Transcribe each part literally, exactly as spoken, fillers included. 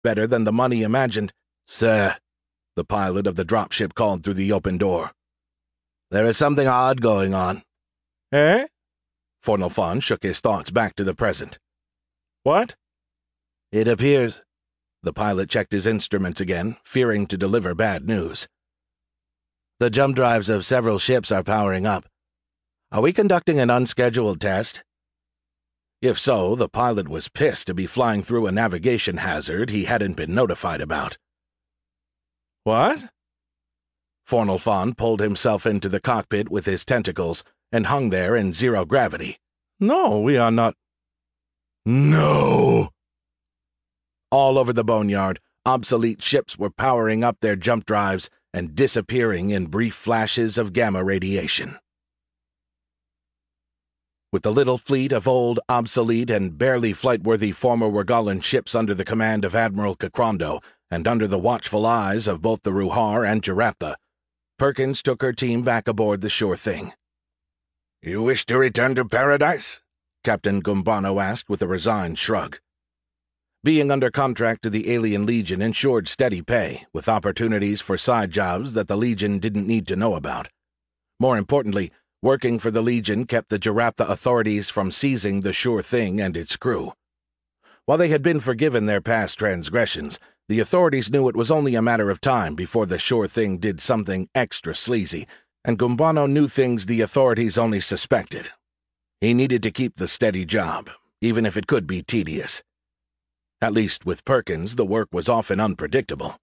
better than the money imagined. "Sir," the pilot of the dropship called through the open door. "There is something odd going on." "Eh?" Fornalfon shook his thoughts back to the present. "What?" "It appears—" The pilot checked his instruments again, fearing to deliver bad news. "The jump drives of several ships are powering up. Are we conducting an unscheduled test?" If so, the pilot was pissed to be flying through a navigation hazard he hadn't been notified about. "What?" Fornalfon pulled himself into the cockpit with his tentacles and hung there in zero gravity. "No, we are not—" "No!" All over the boneyard, obsolete ships were powering up their jump drives and disappearing in brief flashes of gamma radiation. With the little fleet of old, obsolete, and barely flight-worthy former Wergalan ships under the command of Admiral Kakrondo and under the watchful eyes of both the Ruhar and Jaraptha, Perkins took her team back aboard the Sure Thing. "You wish to return to paradise?" Captain Gumbano asked with a resigned shrug. Being under contract to the Alien Legion ensured steady pay, with opportunities for side jobs that the Legion didn't need to know about. More importantly, working for the Legion kept the Jaraptha authorities from seizing the Sure Thing and its crew. While they had been forgiven their past transgressions, the authorities knew it was only a matter of time before the Sure Thing did something extra sleazy, and Gumbano knew things the authorities only suspected. He needed to keep the steady job, even if it could be tedious. At least with Perkins, the work was often unpredictable.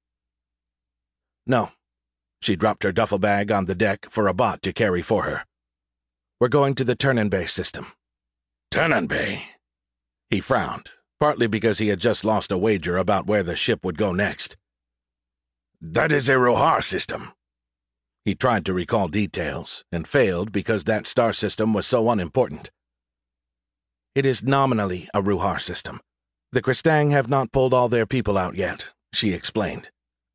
No. She dropped her duffel bag on the deck for a bot to carry for her. "We're going to the Turnanbay system." "Turnanbay?" He frowned, partly because he had just lost a wager about where the ship would go next. "That is a Ruhar system." He tried to recall details, and failed because that star system was so unimportant. "It is nominally a Ruhar system. The Kristang have not pulled all their people out yet," she explained.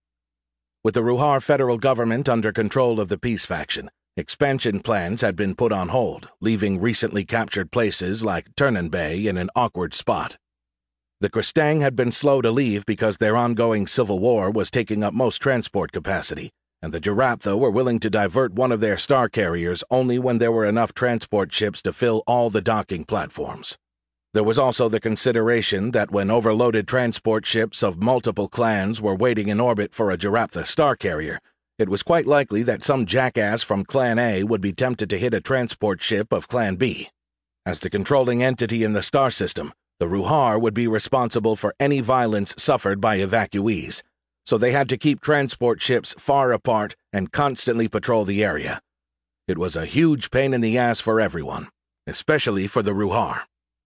With the Ruhar federal government under control of the Peace Faction, expansion plans had been put on hold, leaving recently captured places like Turnanbay in an awkward spot. The Kristang had been slow to leave because their ongoing civil war was taking up most transport capacity, and the Jaraptha were willing to divert one of their star carriers only when there were enough transport ships to fill all the docking platforms. There was also the consideration that when overloaded transport ships of multiple clans were waiting in orbit for a Jaraptha star carrier, it was quite likely that some jackass from Clan A would be tempted to hit a transport ship of Clan B. As the controlling entity in the star system, the Ruhar would be responsible for any violence suffered by evacuees, so they had to keep transport ships far apart and constantly patrol the area. It was a huge pain in the ass for everyone, especially for the Ruhar.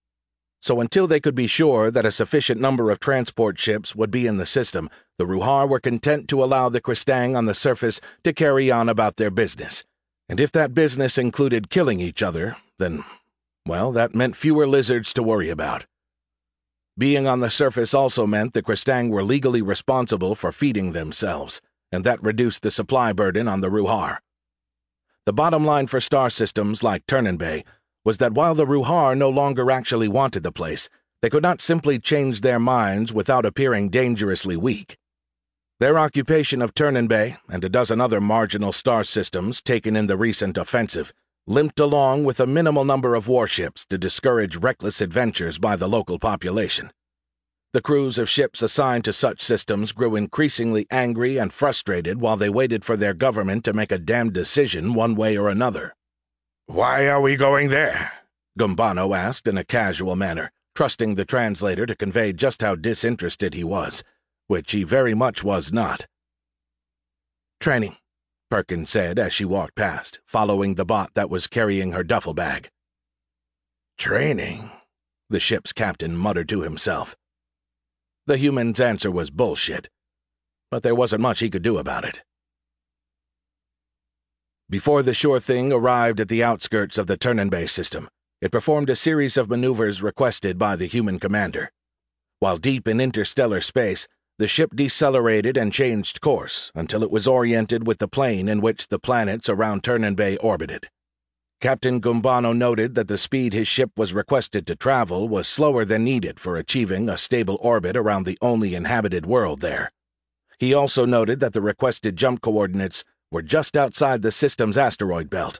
So until they could be sure that a sufficient number of transport ships would be in the system, the Ruhar were content to allow the Kristang on the surface to carry on about their business. And if that business included killing each other, then, well, that meant fewer lizards to worry about. Being on the surface also meant the Kristang were legally responsible for feeding themselves, and that reduced the supply burden on the Ruhar. The bottom line for star systems like Turnanbay was that while the Ruhar no longer actually wanted the place, they could not simply change their minds without appearing dangerously weak. Their occupation of Turnanbay and a dozen other marginal star systems taken in the recent offensive limped along with a minimal number of warships to discourage reckless adventures by the local population. The crews of ships assigned to such systems grew increasingly angry and frustrated while they waited for their government to make a damned decision one way or another. "Why are we going there?" Gumbano asked in a casual manner, trusting the translator to convey just how disinterested he was, which he very much was not. "Training," Perkins said as she walked past, following the bot that was carrying her duffel bag. "Training?" the ship's captain muttered to himself. The human's answer was bullshit, but there wasn't much he could do about it. Before the Sure Thing arrived at the outskirts of the Turnanbay system, it performed a series of maneuvers requested by the human commander. While deep in interstellar space, the ship decelerated and changed course until it was oriented with the plane in which the planets around Turnanbay orbited. Captain Gumbano noted that the speed his ship was requested to travel was slower than needed for achieving a stable orbit around the only inhabited world there. He also noted that the requested jump coordinates were just outside the system's asteroid belt.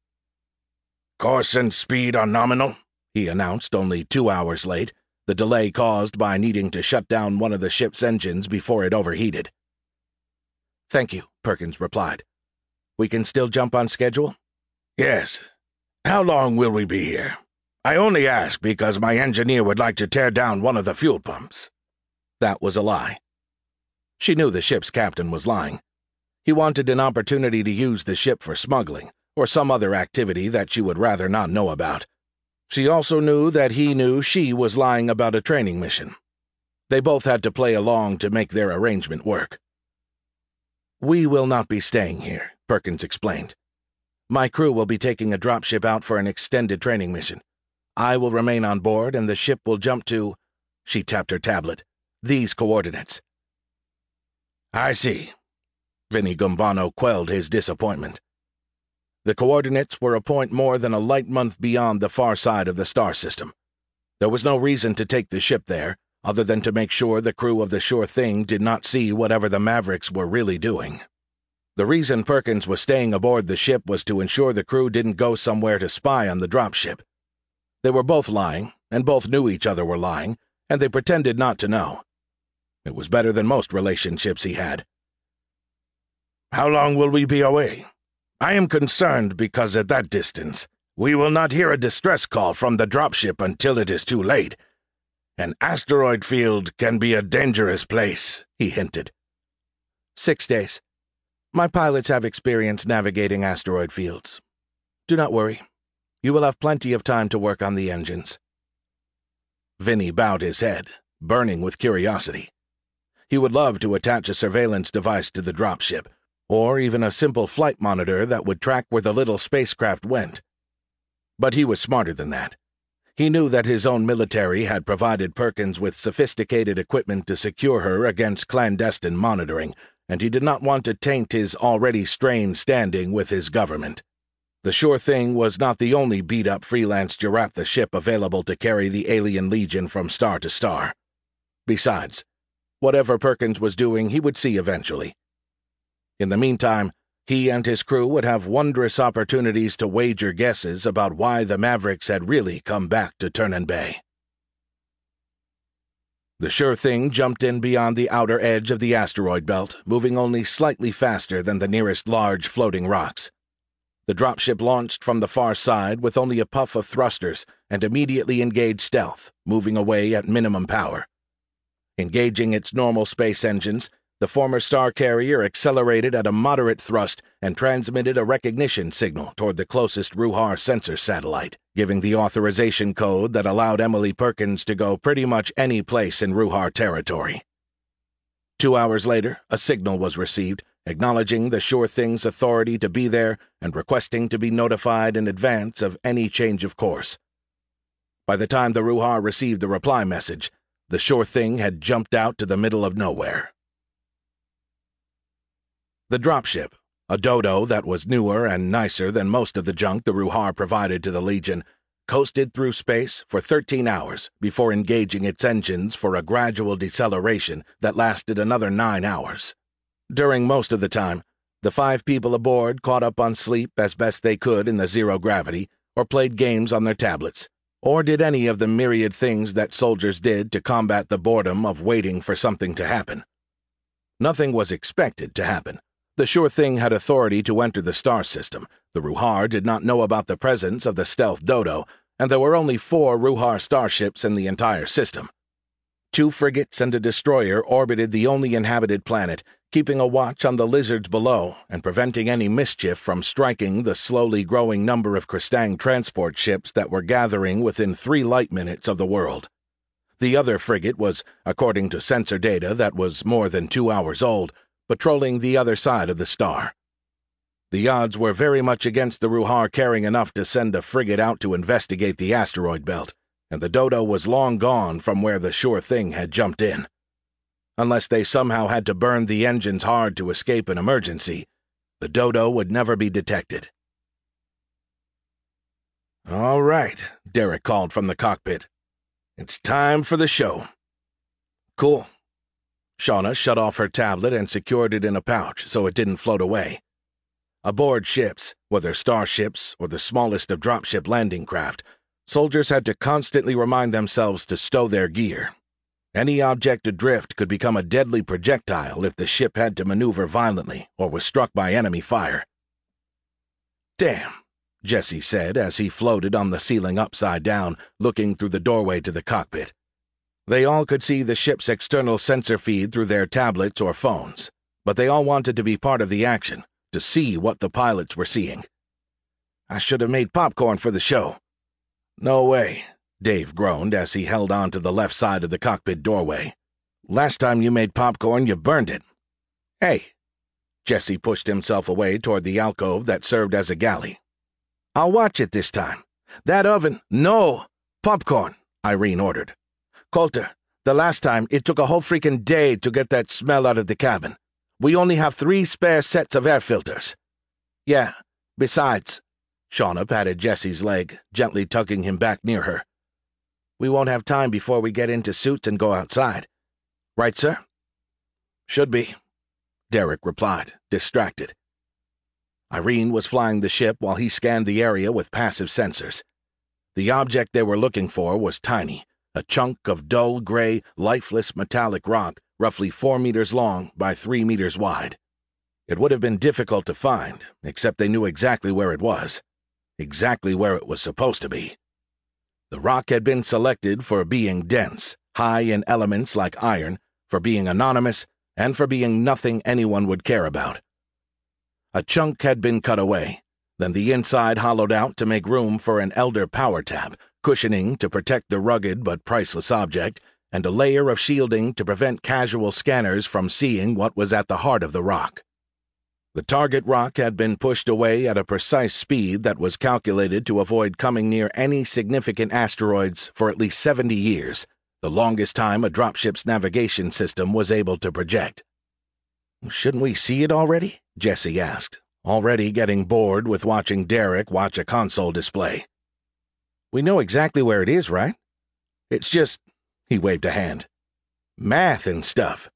"Course and speed are nominal," he announced only two hours late, the delay caused by needing to shut down one of the ship's engines before it overheated. "Thank you," Perkins replied. "We can still jump on schedule?" "Yes. How long will we be here? I only ask because my engineer would like to tear down one of the fuel pumps." That was a lie. She knew the ship's captain was lying. He wanted an opportunity to use the ship for smuggling, or some other activity that she would rather not know about. She also knew that he knew she was lying about a training mission. They both had to play along to make their arrangement work. "We will not be staying here," Perkins explained. "My crew will be taking a dropship out for an extended training mission. I will remain on board, and the ship will jump to—" she tapped her tablet, "these coordinates." "I see." Vinnie Gumbano quelled his disappointment. The coordinates were a point more than a light month beyond the far side of the star system. There was no reason to take the ship there, other than to make sure the crew of the Sure Thing did not see whatever the Mavericks were really doing. The reason Perkins was staying aboard the ship was to ensure the crew didn't go somewhere to spy on the dropship. They were both lying, and both knew each other were lying, and they pretended not to know. It was better than most relationships he had. "How long will we be away? I am concerned because at that distance, we will not hear a distress call from the dropship until it is too late. An asteroid field can be a dangerous place," he hinted. Six days. My pilots have experience navigating asteroid fields. Do not worry. You will have plenty of time to work on the engines." Vinnie bowed his head, burning with curiosity. He would love to attach a surveillance device to the dropship, or even a simple flight monitor that would track where the little spacecraft went. But he was smarter than that. He knew that his own military had provided Perkins with sophisticated equipment to secure her against clandestine monitoring, and he did not want to taint his already strained standing with his government. The Sure Thing was not the only beat-up freelance Jaraptha ship available to carry the alien legion from star to star. Besides, whatever Perkins was doing he would see eventually. In the meantime, he and his crew would have wondrous opportunities to wager guesses about why the Mavericks had really come back to Turnen Bay. The Sure Thing jumped in beyond the outer edge of the asteroid belt, moving only slightly faster than the nearest large floating rocks. The dropship launched from the far side with only a puff of thrusters and immediately engaged stealth, moving away at minimum power. Engaging its normal space engines, the former star carrier accelerated at a moderate thrust and transmitted a recognition signal toward the closest Ruhar sensor satellite, giving the authorization code that allowed Emily Perkins to go pretty much any place in Ruhar territory. Two hours later, a signal was received, acknowledging the Sure Thing's authority to be there and requesting to be notified in advance of any change of course. By the time the Ruhar received the reply message, the Sure Thing had jumped out to the middle of nowhere. The dropship, a dodo that was newer and nicer than most of the junk the Ruhar provided to the Legion, coasted through space for thirteen hours before engaging its engines for a gradual deceleration that lasted another nine hours. During most of the time, the five people aboard caught up on sleep as best they could in the zero gravity, or played games on their tablets, or did any of the myriad things that soldiers did to combat the boredom of waiting for something to happen. Nothing was expected to happen. The Sure Thing had authority to enter the star system. The Ruhar did not know about the presence of the stealth dodo, and there were only four Ruhar starships in the entire system. Two frigates and a destroyer orbited the only inhabited planet, keeping a watch on the lizards below and preventing any mischief from striking the slowly growing number of Kristang transport ships that were gathering within three light minutes of the world. The other frigate was, according to sensor data that was more than two hours old, patrolling the other side of the star. The odds were very much against the Ruhar caring enough to send a frigate out to investigate the asteroid belt, and the dodo was long gone from where the Sure Thing had jumped in. Unless they somehow had to burn the engines hard to escape an emergency, the dodo would never be detected. All right, Derek called from the cockpit. It's time for the show. Cool. Shauna shut off her tablet and secured it in a pouch so it didn't float away. Aboard ships, whether starships or the smallest of dropship landing craft, soldiers had to constantly remind themselves to stow their gear. Any object adrift could become a deadly projectile if the ship had to maneuver violently or was struck by enemy fire. Damn, Jesse said as he floated on the ceiling upside down, looking through the doorway to the cockpit. They all could see the ship's external sensor feed through their tablets or phones, but they all wanted to be part of the action, to see what the pilots were seeing. I should have made popcorn for the show. No way, Dave groaned as he held on to the left side of the cockpit doorway. Last time you made popcorn, you burned it. Hey. Jesse pushed himself away toward the alcove that served as a galley. I'll watch it this time. That oven— No! Popcorn, Irene ordered. Coulter, the last time it took a whole freaking day to get that smell out of the cabin. We only have three spare sets of air filters. Yeah, besides— Shauna patted Jesse's leg, gently tugging him back near her. We won't have time before we get into suits and go outside. Right, sir? Should be, Derek replied, distracted. Irene was flying the ship while he scanned the area with passive sensors. The object they were looking for was tiny, a chunk of dull gray, lifeless metallic rock roughly four meters long by three meters wide. It would have been difficult to find, except they knew exactly where it was, exactly where it was supposed to be. The rock had been selected for being dense, high in elements like iron, for being anonymous, and for being nothing anyone would care about. A chunk had been cut away, then the inside hollowed out to make room for an Elder power tab, cushioning to protect the rugged but priceless object, and a layer of shielding to prevent casual scanners from seeing what was at the heart of the rock. The target rock had been pushed away at a precise speed that was calculated to avoid coming near any significant asteroids for at least seventy years, the longest time a dropship's navigation system was able to project. Shouldn't we see it already? Jesse asked, already getting bored with watching Derek watch a console display. We know exactly where it is, right? It's just— he waved a hand. Math and stuff.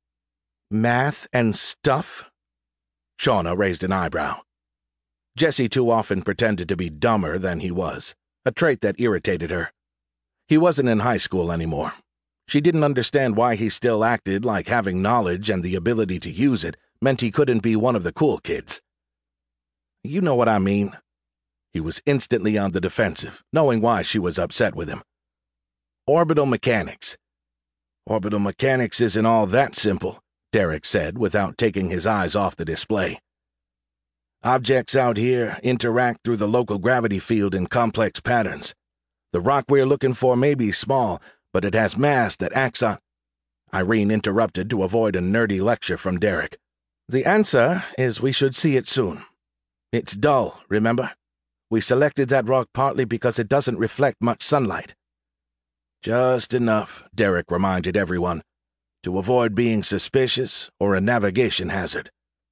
Math and stuff? Shauna raised an eyebrow. Jesse too often pretended to be dumber than he was, a trait that irritated her. He wasn't in high school anymore. She didn't understand why he still acted like having knowledge and the ability to use it meant he couldn't be one of the cool kids. You know what I mean. He was instantly on the defensive, knowing why she was upset with him. Orbital mechanics. Orbital mechanics isn't all that simple, Derek said without taking his eyes off the display. Objects out here interact through the local gravity field in complex patterns. The rock we're looking for may be small, but it has mass that acts on— Irene interrupted to avoid a nerdy lecture from Derek. The answer is we should see it soon. It's dull, remember? We selected that rock partly because it doesn't reflect much sunlight. Just enough, Derek reminded everyone, to avoid being suspicious or a navigation hazard.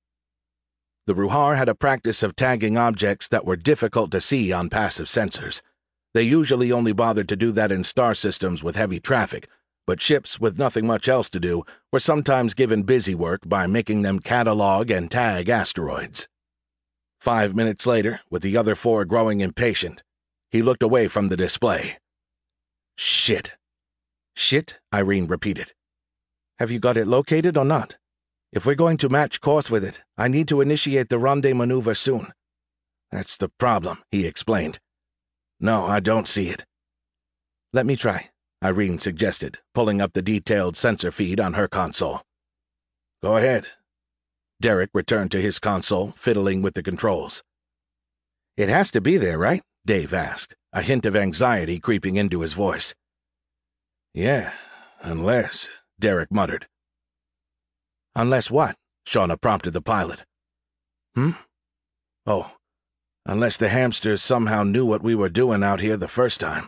The Ruhar had a practice of tagging objects that were difficult to see on passive sensors. They usually only bothered to do that in star systems with heavy traffic, but ships with nothing much else to do were sometimes given busy work by making them catalog and tag asteroids. Five minutes later, with the other four growing impatient, he looked away from the display. Shit. Shit, Irene repeated. Have you got it located or not? If we're going to match course with it, I need to initiate the rendezvous maneuver soon. That's the problem, he explained. No, I don't see it. Let me try, Irene suggested, pulling up the detailed sensor feed on her console. Go ahead. Derek returned to his console, fiddling with the controls. It has to be there, right? Dave asked, a hint of anxiety creeping into his voice. Yeah, unless, Derek muttered. Unless what? Shauna prompted the pilot. Hmm? Oh, unless the hamsters somehow knew what we were doing out here the first time.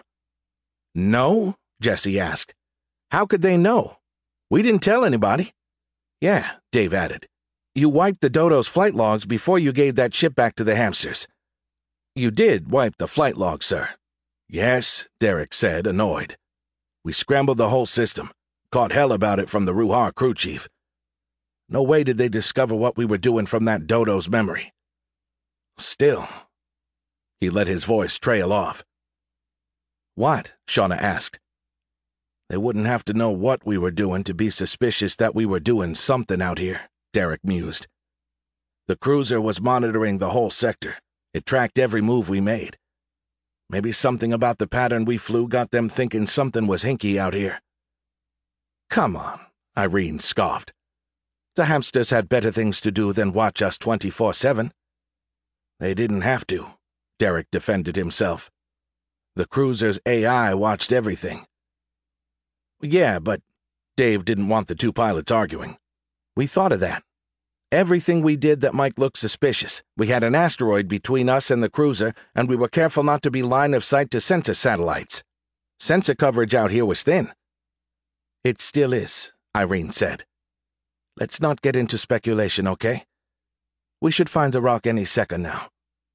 No? Jesse asked. How could they know? We didn't tell anybody. Yeah, Dave added. You wiped the Dodo's flight logs before you gave that ship back to the hamsters. You did wipe the flight log, sir. Yes, Derek said, annoyed. We scrambled the whole system. Caught hell about it from the Ruhar crew chief. No way did they discover what we were doing from that dodo's memory. Still. He let his voice trail off. What? Shauna asked. They wouldn't have to know what we were doing to be suspicious that we were doing something out here, Derek mused. The cruiser was monitoring the whole sector. It tracked every move we made. Maybe something about the pattern we flew got them thinking something was hinky out here. Come on, Irene scoffed. The hamsters had better things to do than watch us twenty-four seven. They didn't have to, Derek defended himself. The cruiser's A I watched everything. Yeah, but Dave didn't want the two pilots arguing. We thought of that. Everything we did that might look suspicious. We had an asteroid between us and the cruiser, and we were careful not to be line of sight to sensor satellites. Sensor coverage out here was thin. It still is, Irene said. Let's not get into speculation, okay? We should find the rock any second now.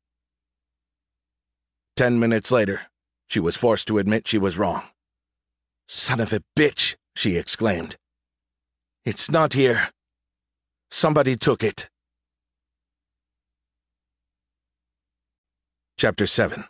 Ten minutes later, she was forced to admit she was wrong. Son of a bitch, she exclaimed. It's not here. Somebody took it. Chapter seven.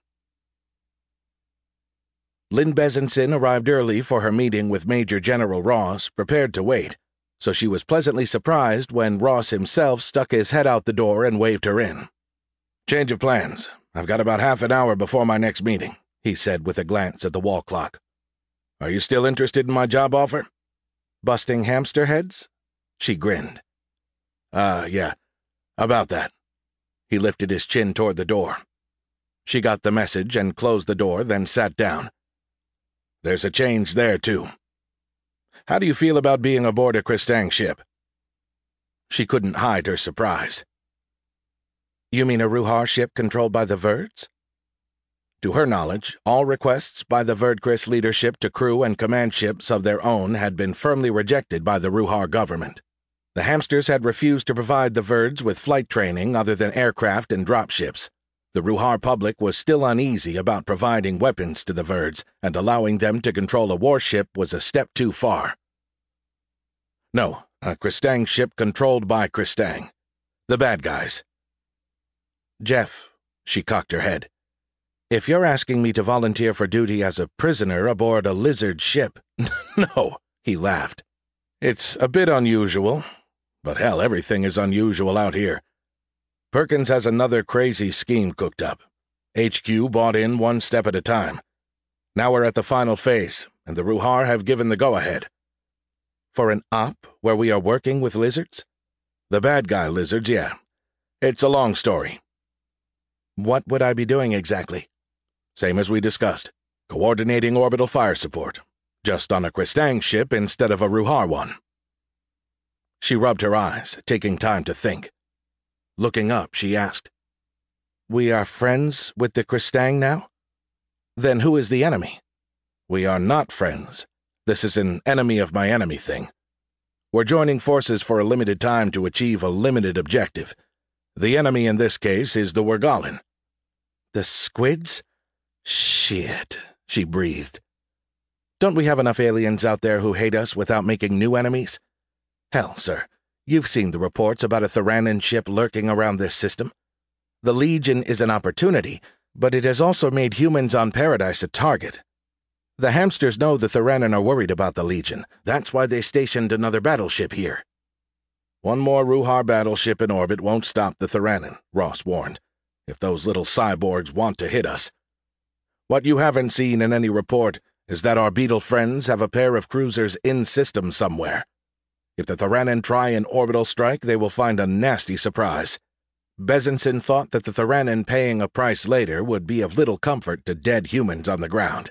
Lynn Bezenson arrived early for her meeting with Major General Ross, prepared to wait, so she was pleasantly surprised when Ross himself stuck his head out the door and waved her in. Change of plans. I've got about half an hour before my next meeting, he said with a glance at the wall clock. Are you still interested in my job offer? Busting hamster heads? She grinned. Uh, yeah, about that. He lifted his chin toward the door. She got the message and closed the door, then sat down. There's a change there, too. How do you feel about being aboard a Kristang ship? She couldn't hide her surprise. You mean a Ruhar ship controlled by the Verds? To her knowledge, all requests by the Verdchrist leadership to crew and command ships of their own had been firmly rejected by the Ruhar government. The hamsters had refused to provide the Verds with flight training other than aircraft and dropships. The Ruhar public was still uneasy about providing weapons to the Verds, and allowing them to control a warship was a step too far. No, a Kristang ship controlled by Kristang. The bad guys. Jeff, she cocked her head. If you're asking me to volunteer for duty as a prisoner aboard a lizard ship, no, he laughed. It's a bit unusual, but hell, everything is unusual out here. Perkins has another crazy scheme cooked up. H Q bought in one step at a time. Now we're at the final phase, and the Ruhar have given the go-ahead. For an op where we are working with lizards? The bad guy lizards, yeah. It's a long story. What would I be doing exactly? Same as we discussed. Coordinating orbital fire support. Just on a Kristang ship instead of a Ruhar one. She rubbed her eyes, taking time to think. Looking up, she asked, We are friends with the Kristang now? Then who is the enemy? We are not friends. This is an enemy of my enemy thing. We're joining forces for a limited time to achieve a limited objective. The enemy in this case is the Wergalen. The squids? Shit, she breathed. Don't we have enough aliens out there who hate us without making new enemies? Hell, sir, you've seen the reports about a Theranan ship lurking around this system. The Legion is an opportunity, but it has also made humans on Paradise a target. The hamsters know the Theranan are worried about the Legion. That's why they stationed another battleship here. One more Ruhar battleship in orbit won't stop the Theranan, Ross warned, if those little cyborgs want to hit us. What you haven't seen in any report is that our beetle friends have a pair of cruisers in system somewhere. If the Theranan try an orbital strike, they will find a nasty surprise. Bezenson thought that the Theranan paying a price later would be of little comfort to dead humans on the ground.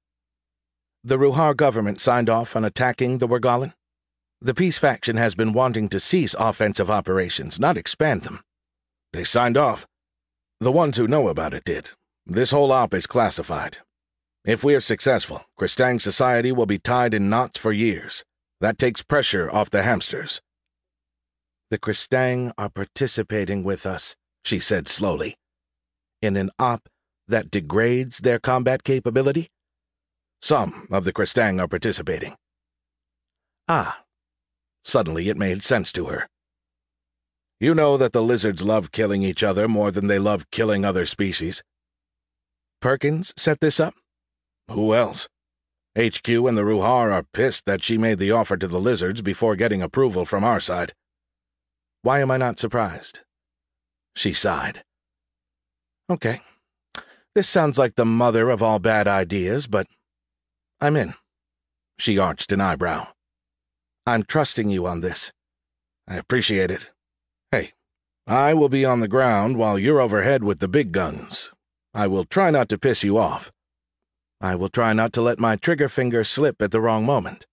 The Ruhar government signed off on attacking the Wergalen. The peace faction has been wanting to cease offensive operations, not expand them. They signed off. The ones who know about it did. This whole op is classified. If we are successful, Kristang society will be tied in knots for years. That takes pressure off the hamsters. The Kristang are participating with us, she said slowly. in an op that degrades their combat capability? Some of the Kristang are participating. Ah. Suddenly it made sense to her. You know that the lizards love killing each other more than they love killing other species. Perkins set this up? Who else? H Q and the Ruhar are pissed that she made the offer to the lizards before getting approval from our side. Why am I not surprised? She sighed. Okay. This sounds like the mother of all bad ideas, but I'm in. She arched an eyebrow. I'm trusting you on this. I appreciate it. Hey, I will be on the ground while you're overhead with the big guns. I will try not to piss you off. I will try not to let my trigger finger slip at the wrong moment.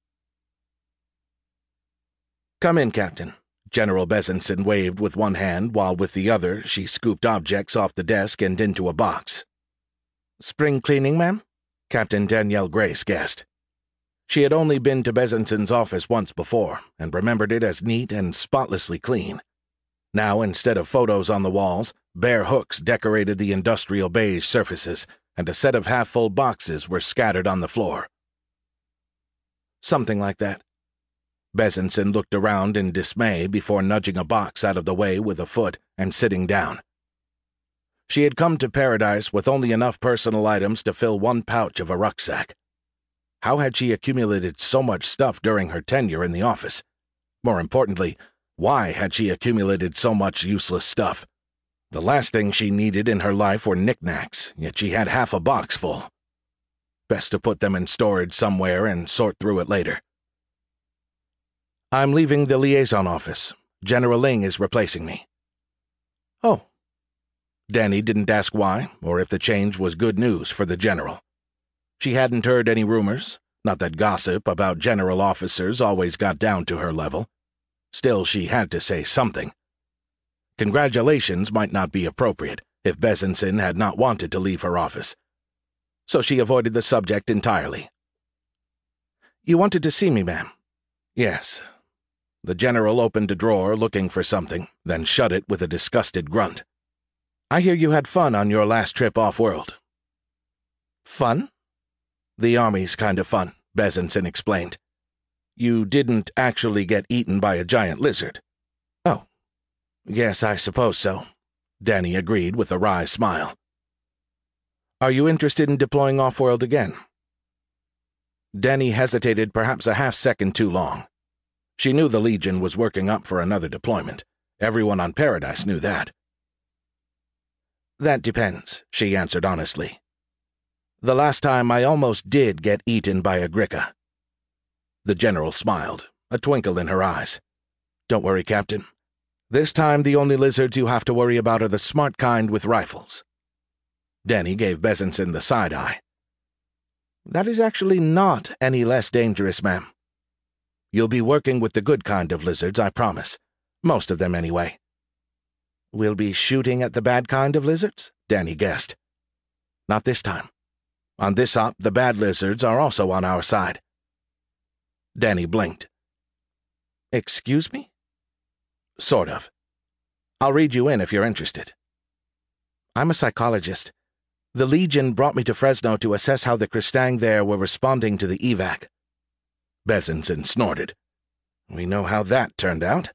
Come in, Captain. General Bezenson waved with one hand while with the other she scooped objects off the desk and into a box. Spring cleaning, ma'am? Captain Danielle Grace guessed. She had only been to Bezenson's office once before and remembered it as neat and spotlessly clean. Now, instead of photos on the walls, bare hooks decorated the industrial beige surfaces, and a set of half-full boxes were scattered on the floor. Something like that. Bezenson looked around in dismay before nudging a box out of the way with a foot and sitting down. She had come to Paradise with only enough personal items to fill one pouch of a rucksack. How had she accumulated so much stuff during her tenure in the office? More importantly, why had she accumulated so much useless stuff? The last thing she needed in her life were knickknacks, yet she had half a box full. Best to put them in storage somewhere and sort through it later. I'm leaving the liaison office. General Ling is replacing me. Oh. Danny didn't ask why, or if the change was good news for the general. She hadn't heard any rumors, not that gossip about general officers always got down to her level. Still, she had to say something. Congratulations might not be appropriate if Bezenson had not wanted to leave her office. So she avoided the subject entirely. You wanted to see me, ma'am? Yes. The general opened a drawer looking for something, then shut it with a disgusted grunt. I hear you had fun on your last trip off-world. Fun? The Army's kind of fun, Bezenson explained. You didn't actually get eaten by a giant lizard. Oh, yes, I suppose so, Danny agreed with a wry smile. Are you interested in deploying off-world again? Danny hesitated perhaps a half-second too long. She knew the Legion was working up for another deployment. Everyone on Paradise knew that. That depends, she answered honestly. The last time I almost did get eaten by a Gricka. The general smiled, a twinkle in her eyes. Don't worry, Captain. This time the only lizards you have to worry about are the smart kind with rifles. Danny gave Bezenson the side-eye. That is actually not any less dangerous, ma'am. You'll be working with the good kind of lizards, I promise. Most of them, anyway. We'll be shooting at the bad kind of lizards? Danny guessed. Not this time. On this op, the bad lizards are also on our side. Danny blinked. Excuse me? Sort of. I'll read you in if you're interested. I'm a psychologist. The Legion brought me to Fresno to assess how the Kristang there were responding to the evac. Bezenson snorted. We know how that turned out.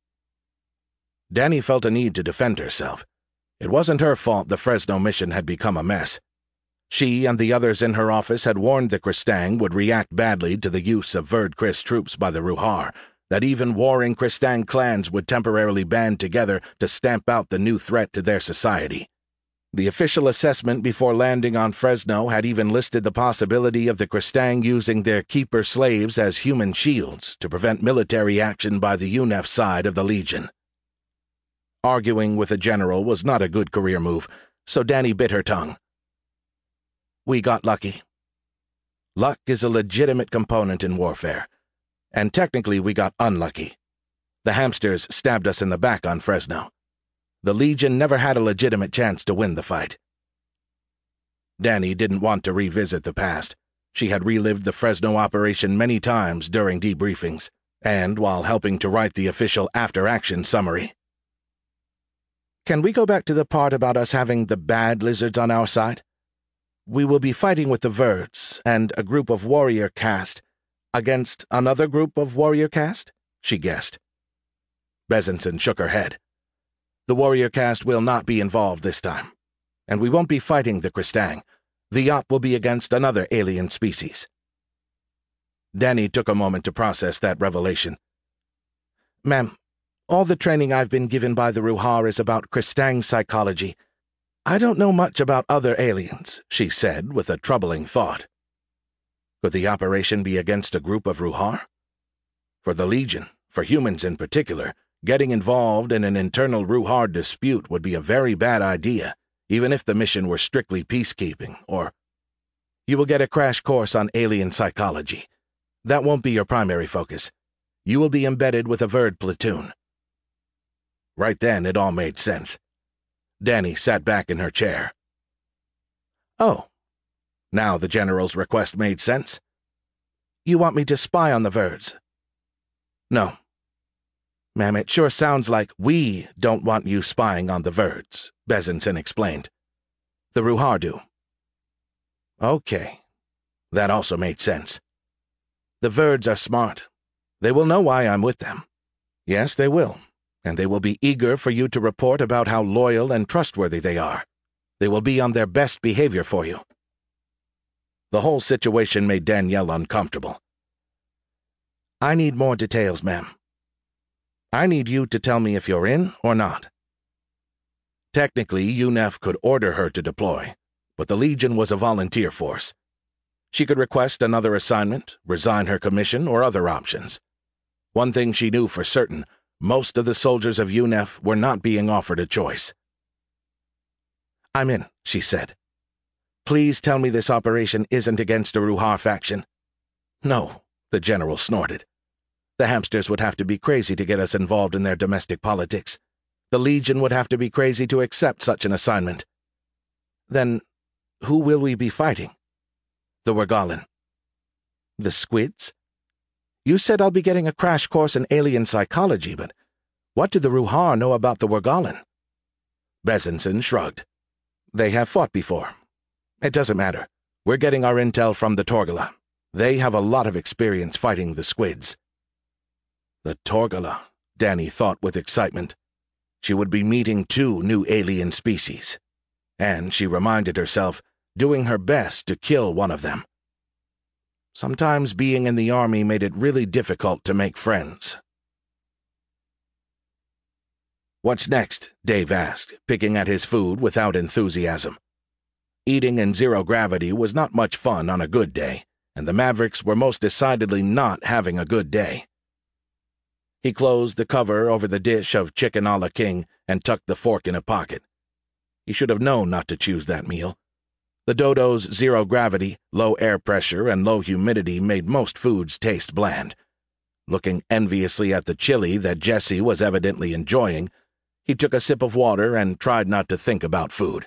Danny felt a need to defend herself. It wasn't her fault the Fresno mission had become a mess. She and the others in her office had warned the Kristang would react badly to the use of Vyrdkris troops by the Ruhar, that even warring Kristang clans would temporarily band together to stamp out the new threat to their society. The official assessment before landing on Fresno had even listed the possibility of the Kristang using their keeper slaves as human shields to prevent military action by the U N E F side of the Legion. Arguing with a general was not a good career move, so Danny bit her tongue. We got lucky. Luck is a legitimate component in warfare, and technically we got unlucky. The hamsters stabbed us in the back on Fresno. The Legion never had a legitimate chance to win the fight. Danny didn't want to revisit the past. She had relived the Fresno operation many times during debriefings, and while helping to write the official after-action summary. Can we go back to the part about us having the bad lizards on our side? We will be fighting with the Verds and a group of warrior caste against another group of warrior caste, she guessed. Bezenson shook her head. The warrior caste will not be involved this time, and we won't be fighting the Kristang. The Yop will be against another alien species. Danny took a moment to process that revelation. Ma'am, all the training I've been given by the Ruhar is about Kristang psychology. I don't know much about other aliens, she said with a troubling thought. Could the operation be against a group of Ruhar? For the Legion, for humans in particular, getting involved in an internal Ruhar dispute would be a very bad idea, even if the mission were strictly peacekeeping, or... You will get a crash course on alien psychology. That won't be your primary focus. You will be embedded with a Verd platoon. Right then, it all made sense. Danny sat back in her chair. Oh, now the General's request made sense? You want me to spy on the Verds? No. Ma'am, it sure sounds like we don't want you spying on the Verds, Bezenson explained. The Ruhar do. Okay. That also made sense. The Verds are smart. They will know why I'm with them. Yes, they will. And they will be eager for you to report about how loyal and trustworthy they are. They will be on their best behavior for you. The whole situation made Danielle uncomfortable. I need more details, ma'am. I need you to tell me if you're in or not. Technically, U N E F could order her to deploy, but the Legion was a volunteer force. She could request another assignment, resign her commission, or other options. One thing she knew for certain: most of the soldiers of U N E F were not being offered a choice. I'm in, she said. Please tell me this operation isn't against a Ruhar faction. No, the General snorted. The hamsters would have to be crazy to get us involved in their domestic politics. The Legion would have to be crazy to accept such an assignment. Then, who will we be fighting? The Wergalen. The Squids? You said I'll be getting a crash course in alien psychology, but what do the Ruhar know about the Wergalen? Bezenson shrugged. They have fought before. It doesn't matter. We're getting our intel from the Torgala. They have a lot of experience fighting the Squids. The Torgala, Danny thought with excitement. She would be meeting two new alien species. And, she reminded herself, doing her best to kill one of them. Sometimes being in the army made it really difficult to make friends. What's next? Dave asked, picking at his food without enthusiasm. Eating in zero gravity was not much fun on a good day, and the Mavericks were most decidedly not having a good day. He closed the cover over the dish of chicken a la king and tucked the fork in a pocket. He should have known not to choose that meal. The Dodo's zero gravity, low air pressure, and low humidity made most foods taste bland. Looking enviously at the chili that Jessie was evidently enjoying, he took a sip of water and tried not to think about food.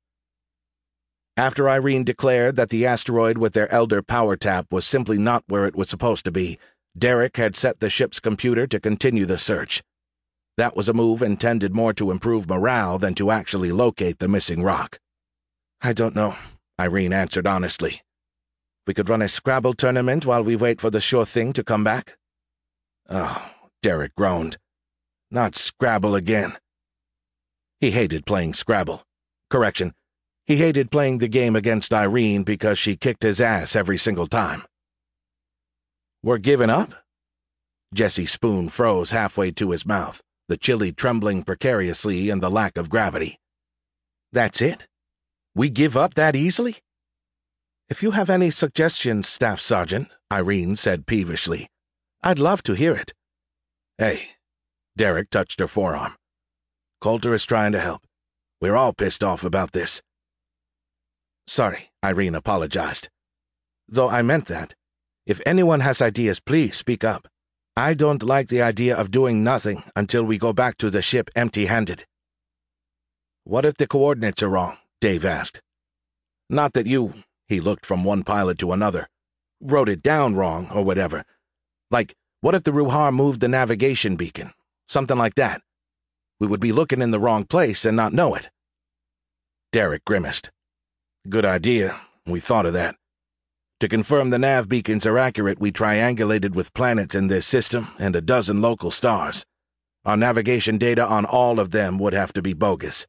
After Irene declared that the asteroid with their Elder power tap was simply not where it was supposed to be, Derek had set the ship's computer to continue the search. That was a move intended more to improve morale than to actually locate the missing rock. I don't know, Irene answered honestly. We could run a Scrabble tournament while we wait for the sure thing to come back. Oh, Derek groaned. Not Scrabble again. He hated playing Scrabble. Correction, he hated playing the game against Irene because she kicked his ass every single time. We're giving up? Jesse's spoon froze halfway to his mouth, the chili trembling precariously in the lack of gravity. That's it? We give up that easily? If you have any suggestions, Staff Sergeant, Irene said peevishly, I'd love to hear it. Hey, Derek touched her forearm. Coulter is trying to help. We're all pissed off about this. Sorry, Irene apologized. Though I meant that. If anyone has ideas, please speak up. I don't like the idea of doing nothing until we go back to the ship empty-handed. What if the coordinates are wrong? Dave asked. Not that you, he looked from one pilot to another, wrote it down wrong or whatever. Like, what if the Ruhar moved the navigation beacon? Something like that. We would be looking in the wrong place and not know it. Derek grimaced. Good idea. We thought of that. To confirm the nav beacons are accurate, we triangulated with planets in this system and a dozen local stars. Our navigation data on all of them would have to be bogus.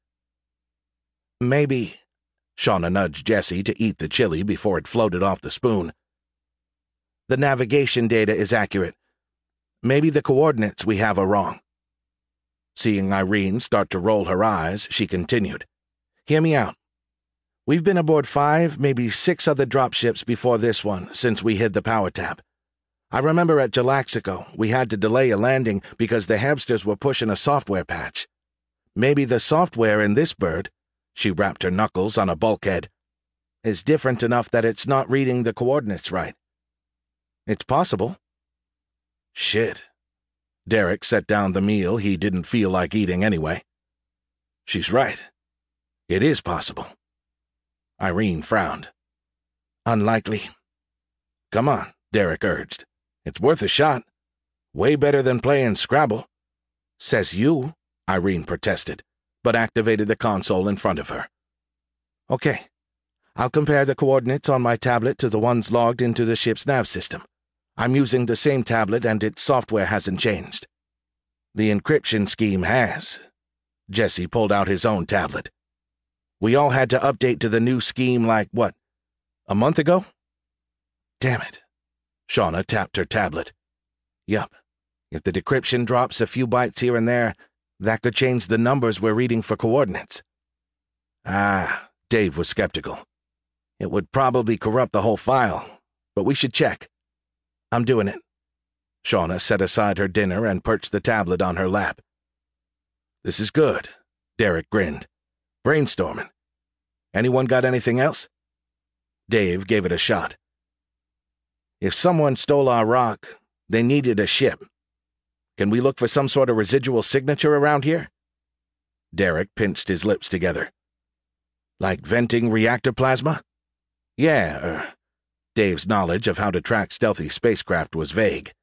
Maybe... Shauna nudged Jesse to eat the chili before it floated off the spoon. The navigation data is accurate. Maybe the coordinates we have are wrong. Seeing Irene start to roll her eyes, she continued. Hear me out. We've been aboard five, maybe six other dropships before this one since we hid the power tap. I remember at Jalaxico we had to delay a landing because the hamsters were pushing a software patch. Maybe the software in this bird, she rapped her knuckles on a bulkhead, is different enough that it's not reading the coordinates right. It's possible. Shit. Derek set down the meal he didn't feel like eating anyway. She's right. It is possible. Irene frowned. Unlikely. Come on, Derek urged. It's worth a shot. Way better than playing Scrabble. Says you, Irene protested, but activated the console in front of her. Okay. I'll compare the coordinates on my tablet to the ones logged into the ship's nav system. I'm using the same tablet and its software hasn't changed. The encryption scheme has. Jesse pulled out his own tablet. We all had to update to the new scheme like, what, a month ago? Damn it. Shauna tapped her tablet. Yup. If the decryption drops a few bytes here and there, that could change the numbers we're reading for coordinates. Ah, Dave was skeptical. It would probably corrupt the whole file, but we should check. I'm doing it. Shauna set aside her dinner and perched the tablet on her lap. This is good, Derek grinned. Brainstorming. Anyone got anything else? Dave gave it a shot. If someone stole our rock, they needed a ship. Can we look for some sort of residual signature around here? Derek pinched his lips together. Like venting reactor plasma? Yeah, er... Dave's knowledge of how to track stealthy spacecraft was vague.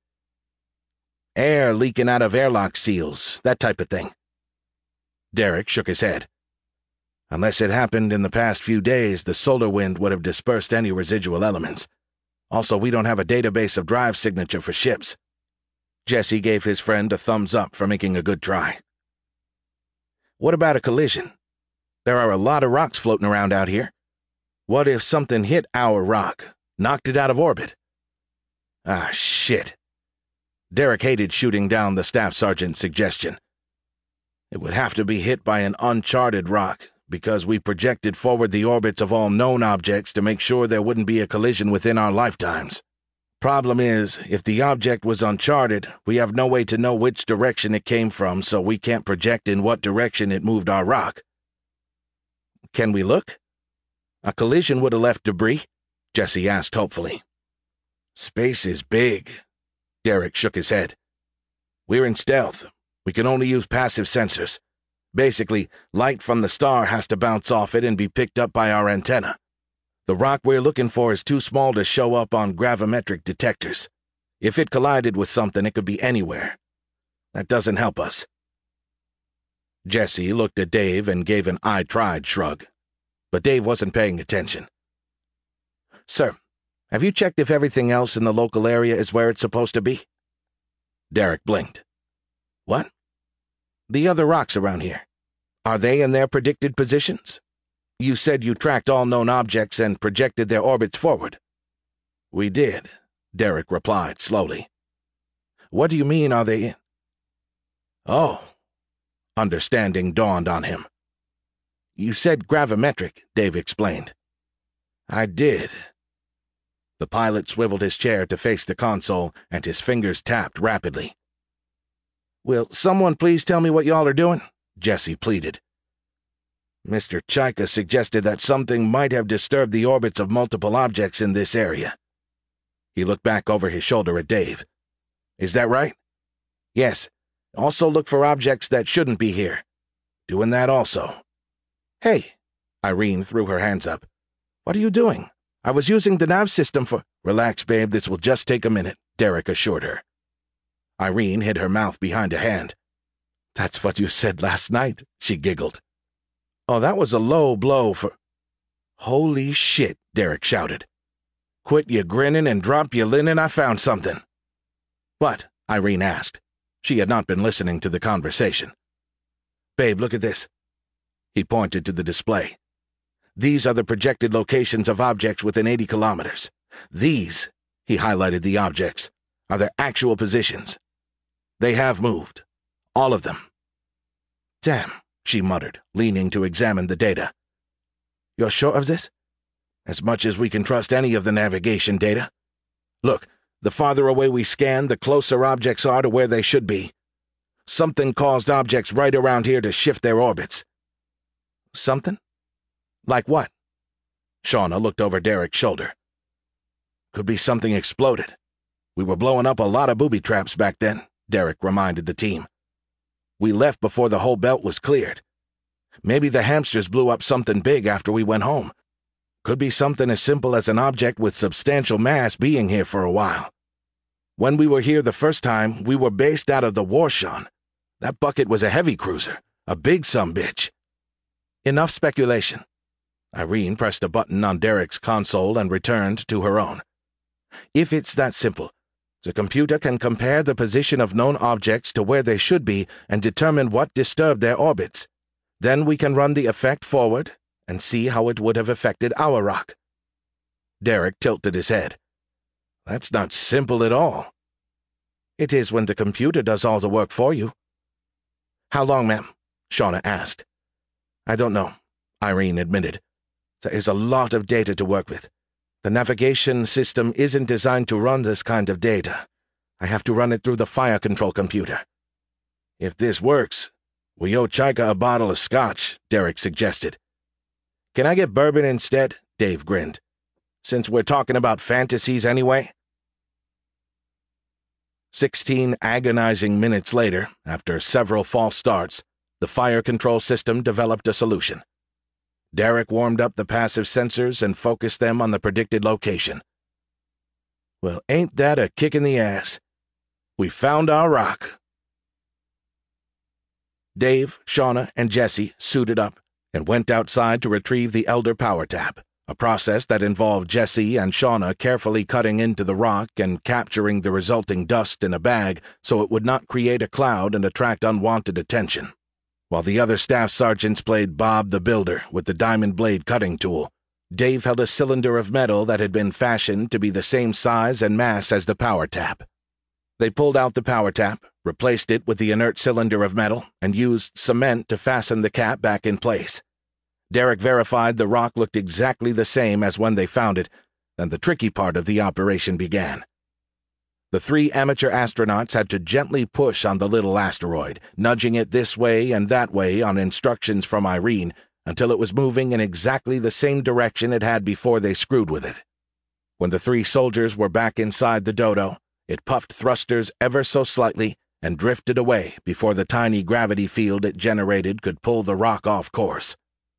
Air leaking out of airlock seals, that type of thing. Derek shook his head. Unless it happened in the past few days, the solar wind would have dispersed any residual elements. Also, we don't have a database of drive signature for ships. Jesse gave his friend a thumbs up for making a good try. What about a collision? There are a lot of rocks floating around out here. What if something hit our rock, knocked it out of orbit? Ah, shit. Derek hated shooting down the staff sergeant's suggestion. It would have to be hit by an uncharted rock, because we projected forward the orbits of all known objects to make sure there wouldn't be a collision within our lifetimes. Problem is, if the object was uncharted, we have no way to know which direction it came from, so we can't project in what direction it moved our rock. Can we look? A collision would have left debris? Jesse asked hopefully. Space is big. Derek shook his head. We're in stealth. We can only use passive sensors. Basically, light from the star has to bounce off it and be picked up by our antenna. The rock we're looking for is too small to show up on gravimetric detectors. If it collided with something, it could be anywhere. That doesn't help us. Jesse looked at Dave and gave an I tried shrug. But Dave wasn't paying attention. Sir, have you checked if everything else in the local area is where it's supposed to be? Derek blinked. What? The other rocks around here. Are they in their predicted positions? You said you tracked all known objects and projected their orbits forward. We did, Derek replied slowly. What do you mean, are they in? Oh. Understanding dawned on him. You said gravimetric, Dave explained. I did. The pilot swiveled his chair to face the console, and his fingers tapped rapidly. Will someone please tell me what y'all are doing? Jesse pleaded. Mister Chaika suggested that something might have disturbed the orbits of multiple objects in this area. He looked back over his shoulder at Dave. Is that right? Yes. Also look for objects that shouldn't be here. Doing that also. Hey, Irene threw her hands up. What are you doing? I was using the nav system for... Relax, babe, this will just take a minute, Derek assured her. Irene hid her mouth behind a hand. That's what you said last night, she giggled. Oh, that was a low blow for... Holy shit, Derek shouted. Quit your grinning and drop your linen, I found something. What? Irene asked. She had not been listening to the conversation. Babe, look at this. He pointed to the display. These are the projected locations of objects within eighty kilometers. These, he highlighted the objects, are their actual positions. They have moved. All of them. Damn, she muttered, leaning to examine the data. You're sure of this? As much as we can trust any of the navigation data. Look, the farther away we scan, the closer objects are to where they should be. Something caused objects right around here to shift their orbits. Something? Like what? Shauna looked over Derek's shoulder. Could be something exploded. We were blowing up a lot of booby traps back then, Derek reminded the team. We left before the whole belt was cleared. Maybe the hamsters blew up something big after we went home. Could be something as simple as an object with substantial mass being here for a while. When we were here the first time, we were based out of the Warshawn. That bucket was a heavy cruiser, a big sumbitch. Enough speculation. Irene pressed a button on Derek's console and returned to her own. If it's that simple, the computer can compare the position of known objects to where they should be and determine what disturbed their orbits. Then we can run the effect forward and see how it would have affected our rock. Derek tilted his head. That's not simple at all. It is when the computer does all the work for you. How long, ma'am? Shauna asked. I don't know, Irene admitted. There is a lot of data to work with. The navigation system isn't designed to run this kind of data. I have to run it through the fire control computer. If this works, we owe Chaika a bottle of scotch, Derek suggested. Can I get bourbon instead? Dave grinned. Since we're talking about fantasies anyway. Sixteen agonizing minutes later, after several false starts, the fire control system developed a solution. Derek warmed up the passive sensors and focused them on the predicted location. Well, ain't that a kick in the ass? We found our rock. Dave, Shauna, and Jesse suited up and went outside to retrieve the Elder power tap, a process that involved Jesse and Shauna carefully cutting into the rock and capturing the resulting dust in a bag so it would not create a cloud and attract unwanted attention. While the other staff sergeants played Bob the Builder with the diamond blade cutting tool, Dave held a cylinder of metal that had been fashioned to be the same size and mass as the power tap. They pulled out the power tap, replaced it with the inert cylinder of metal, and used cement to fasten the cap back in place. Derek verified the rock looked exactly the same as when they found it, and the tricky part of the operation began. The three amateur astronauts had to gently push on the little asteroid, nudging it this way and that way on instructions from Irene until it was moving in exactly the same direction it had before they screwed with it. When the three soldiers were back inside the dodo, it puffed thrusters ever so slightly and drifted away before the tiny gravity field it generated could pull the rock off course.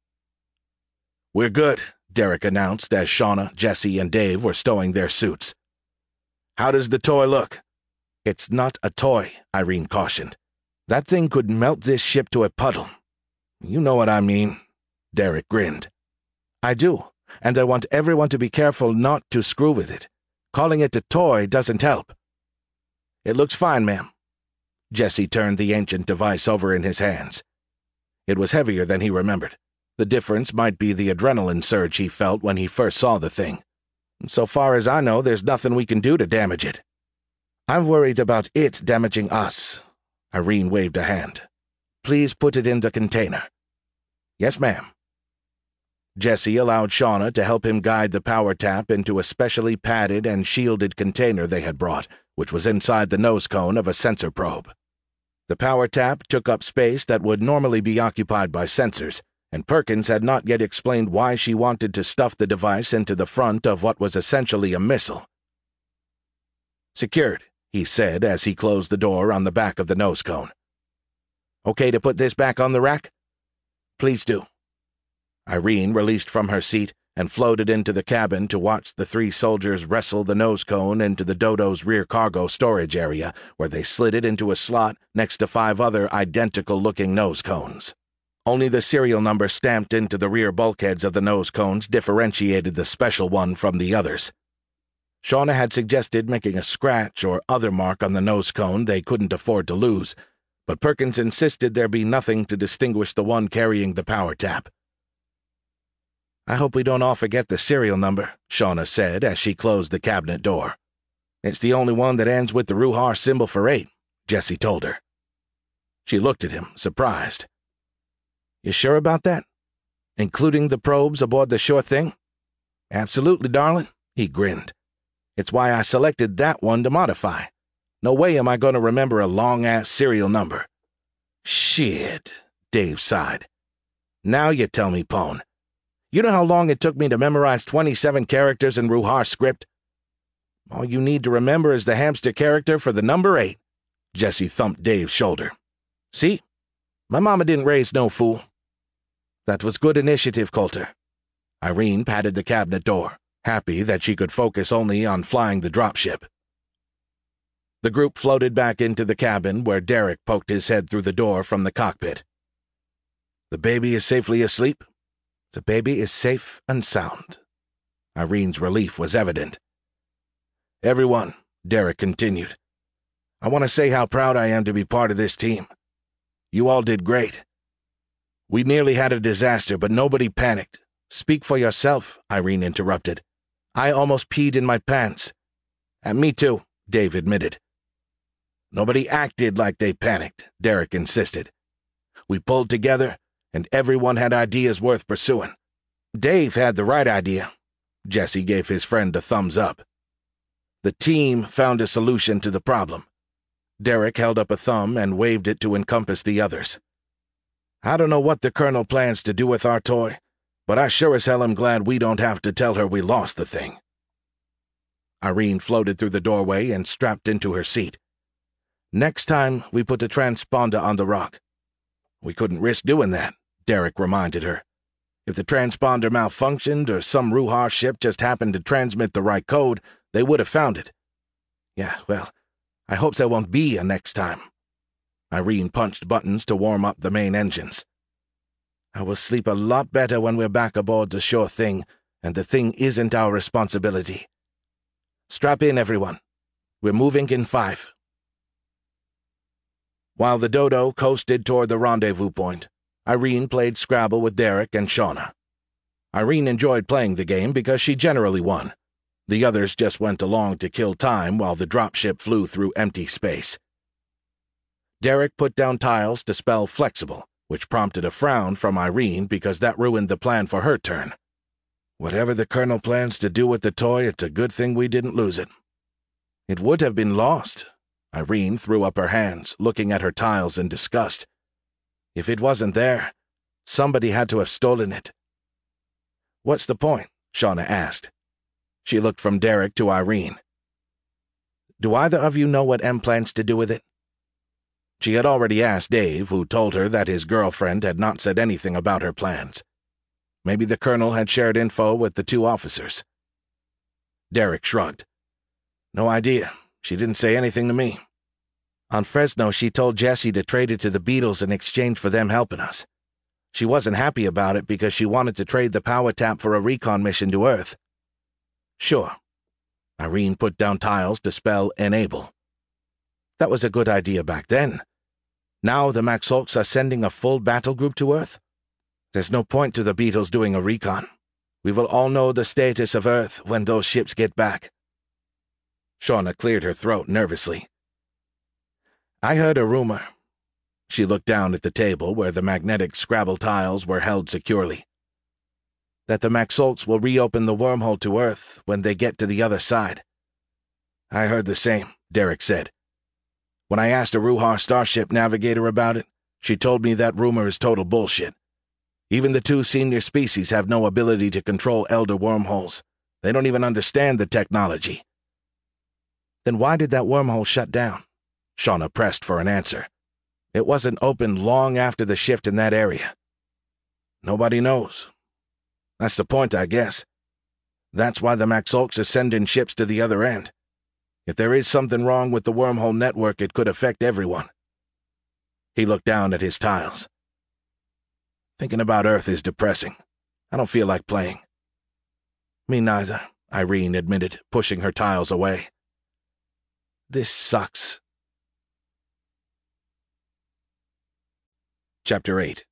We're good, Derek announced as Shauna, Jesse, and Dave were stowing their suits. How does the toy look? It's not a toy, Irene cautioned. That thing could melt this ship to a puddle. You know what I mean, Derek grinned. I do, and I want everyone to be careful not to screw with it. Calling it a toy doesn't help. It looks fine, ma'am. Jesse turned the ancient device over in his hands. It was heavier than he remembered. The difference might be the adrenaline surge he felt when he first saw the thing. So far as I know, there's nothing we can do to damage it. I'm worried about it damaging us. Irene waved a hand. Please put it in the container. Yes, ma'am. Jesse allowed Shauna to help him guide the power tap into a specially padded and shielded container they had brought, which was inside the nose cone of a sensor probe. The power tap took up space that would normally be occupied by sensors, and Perkins had not yet explained why she wanted to stuff the device into the front of what was essentially a missile. Secured, he said as he closed the door on the back of the nose cone. Okay to put this back on the rack? Please do. Irene released from her seat and floated into the cabin to watch the three soldiers wrestle the nose cone into the Dodo's rear cargo storage area, where they slid it into a slot next to five other identical-looking nose cones. Only the serial number stamped into the rear bulkheads of the nose cones differentiated the special one from the others. Shauna had suggested making a scratch or other mark on the nose cone they couldn't afford to lose, but Perkins insisted there be nothing to distinguish the one carrying the power tap. "I hope we don't all forget the serial number," Shauna said as she closed the cabinet door. "It's the only one that ends with the Ruhar symbol for eight," Jesse told her. She looked at him, surprised. "You sure about that? Including the probes aboard the Sure Thing?" "Absolutely, darling," he grinned. "It's why I selected that one to modify. No way am I going to remember a long-ass serial number." "Shit," Dave sighed. "Now you tell me, Pone. You know how long it took me to memorize twenty-seven characters in Ruhar script? All you need to remember is the hamster character for the number eight." Jesse thumped Dave's shoulder. "See? My mama didn't raise no fool." "That was good initiative, Coulter." Irene patted the cabinet door, happy that she could focus only on flying the dropship. The group floated back into the cabin, where Derek poked his head through the door from the cockpit. "The baby is safely asleep?" "The baby is safe and sound." Irene's relief was evident. "Everyone," Derek continued, "I want to say how proud I am to be part of this team. You all did great. We nearly had a disaster, but nobody panicked." "Speak for yourself," Irene interrupted. "I almost peed in my pants." "And me too," Dave admitted. "Nobody acted like they panicked," Derek insisted. "We pulled together, and everyone had ideas worth pursuing." "Dave had the right idea." Jesse gave his friend a thumbs up. "The team found a solution to the problem." Derek held up a thumb and waved it to encompass the others. "I don't know what the Colonel plans to do with our toy, but I sure as hell am glad we don't have to tell her we lost the thing." Irene floated through the doorway and strapped into her seat. "Next time, we put a transponder on the rock." "We couldn't risk doing that," Derek reminded her. "If the transponder malfunctioned or some Ruhar ship just happened to transmit the right code, they would have found it." "Yeah, well, I hope there won't be a next time." Irene punched buttons to warm up the main engines. "I will sleep a lot better when we're back aboard the Sure Thing, and the thing isn't our responsibility. Strap in, everyone. We're moving in five." While the Dodo coasted toward the rendezvous point, Irene played Scrabble with Derek and Shauna. Irene enjoyed playing the game because she generally won. The others just went along to kill time while the dropship flew through empty space. Derek put down tiles to spell flexible, which prompted a frown from Irene because that ruined the plan for her turn. "Whatever the Colonel plans to do with the toy, it's a good thing we didn't lose it." "It would have been lost." Irene threw up her hands, looking at her tiles in disgust. "If it wasn't there, somebody had to have stolen it." "What's the point?" Shauna asked. She looked from Derek to Irene. "Do either of you know what M plans to do with it?" She had already asked Dave, who told her that his girlfriend had not said anything about her plans. Maybe the Colonel had shared info with the two officers. Derek shrugged. "No idea. She didn't say anything to me. On Fresno, she told Jesse to trade it to the Beatles in exchange for them helping us. She wasn't happy about it because she wanted to trade the power tap for a recon mission to Earth." "Sure." Irene put down tiles to spell enable. "That was a good idea back then. Now the Maxolks are sending a full battle group to Earth. There's no point to the Beatles doing a recon. We will all know the status of Earth when those ships get back." Shauna cleared her throat nervously. "I heard a rumor." She looked down at the table where the magnetic Scrabble tiles were held securely. "That the Maxolks will reopen the wormhole to Earth when they get to the other side." "I heard the same," Derek said. "When I asked a Ruhar starship navigator about it, she told me that rumor is total bullshit. Even the two senior species have no ability to control elder wormholes. They don't even understand the technology." "Then why did that wormhole shut down?" Shauna pressed for an answer. "It wasn't open long after the shift in that area." "Nobody knows. That's the point, I guess. That's why the Maxolks are sending ships to the other end. If there is something wrong with the wormhole network, it could affect everyone. He looked down at his tiles. Thinking about Earth is depressing. I don't feel like playing. Me neither, Irene admitted, pushing her tiles away. This sucks. Chapter eight.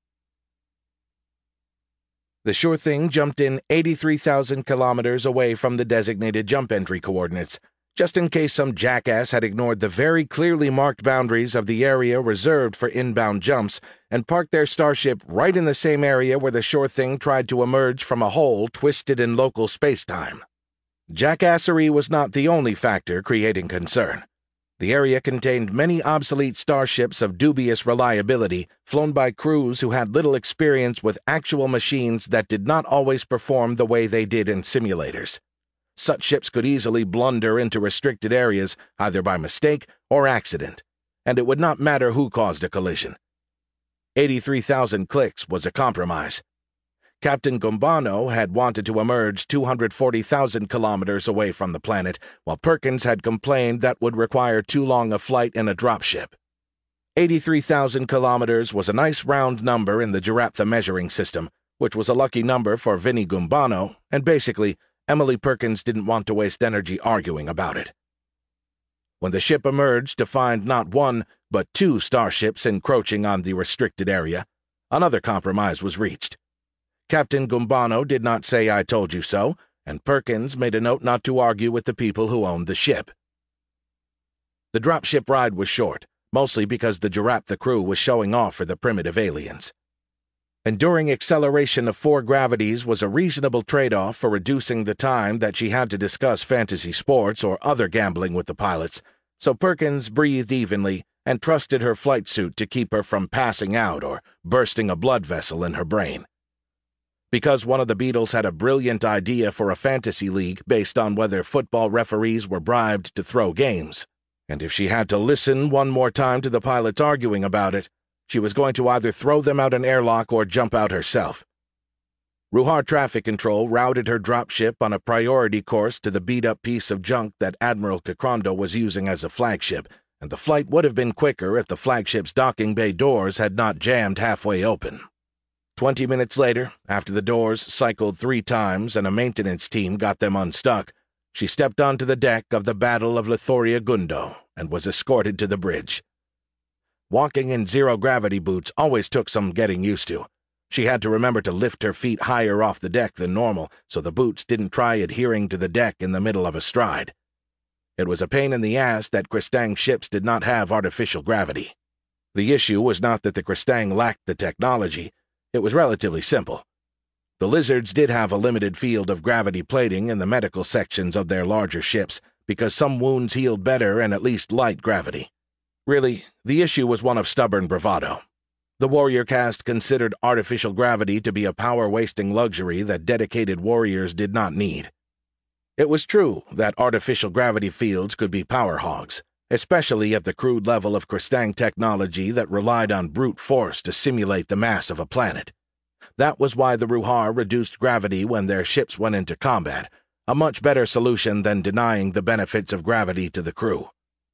The Sure Thing jumped in eighty-three thousand kilometers away from the designated jump entry coordinates, just in case some jackass had ignored the very clearly marked boundaries of the area reserved for inbound jumps and parked their starship right in the same area where the Sure Thing tried to emerge from a hole twisted in local space-time. Jackassery was not the only factor creating concern. The area contained many obsolete starships of dubious reliability, flown by crews who had little experience with actual machines that did not always perform the way they did in simulators. Such ships could easily blunder into restricted areas, either by mistake or accident, and it would not matter who caused a collision. eighty-three thousand clicks was a compromise. Captain Gumbano had wanted to emerge two hundred forty thousand kilometers away from the planet, while Perkins had complained that would require too long a flight in a dropship. eighty-three thousand kilometers was a nice round number in the Giraptha measuring system, which was a lucky number for Vinnie Gumbano, and basically, Emily Perkins didn't want to waste energy arguing about it. When the ship emerged to find not one, but two starships encroaching on the restricted area, another compromise was reached. Captain Gumbano did not say "I told you so," and Perkins made a note not to argue with the people who owned the ship. The dropship ride was short, mostly because the Giraptha crew was showing off for the primitive aliens. Enduring acceleration of four gravities was a reasonable trade-off for reducing the time that she had to discuss fantasy sports or other gambling with the pilots, so Perkins breathed evenly and trusted her flight suit to keep her from passing out or bursting a blood vessel in her brain. Because one of the Beatles had a brilliant idea for a fantasy league based on whether football referees were bribed to throw games, and if she had to listen one more time to the pilots arguing about it, she was going to either throw them out an airlock or jump out herself. Ruhar Traffic Control routed her dropship on a priority course to the beat-up piece of junk that Admiral Kakrondo was using as a flagship, and the flight would have been quicker if the flagship's docking bay doors had not jammed halfway open. Twenty minutes later, after the doors cycled three times and a maintenance team got them unstuck, she stepped onto the deck of the Battle of Lithoria Gundo and was escorted to the bridge. Walking in zero-gravity boots always took some getting used to. She had to remember to lift her feet higher off the deck than normal so the boots didn't try adhering to the deck in the middle of a stride. It was a pain in the ass that Kristang ships did not have artificial gravity. The issue was not that the Kristang lacked the technology. It was relatively simple. The Lizards did have a limited field of gravity plating in the medical sections of their larger ships because some wounds healed better in at least light gravity. Really, the issue was one of stubborn bravado. The warrior caste considered artificial gravity to be a power-wasting luxury that dedicated warriors did not need. It was true that artificial gravity fields could be power hogs, especially at the crude level of Kristang technology that relied on brute force to simulate the mass of a planet. That was why the Ruhar reduced gravity when their ships went into combat, a much better solution than denying the benefits of gravity to the crew.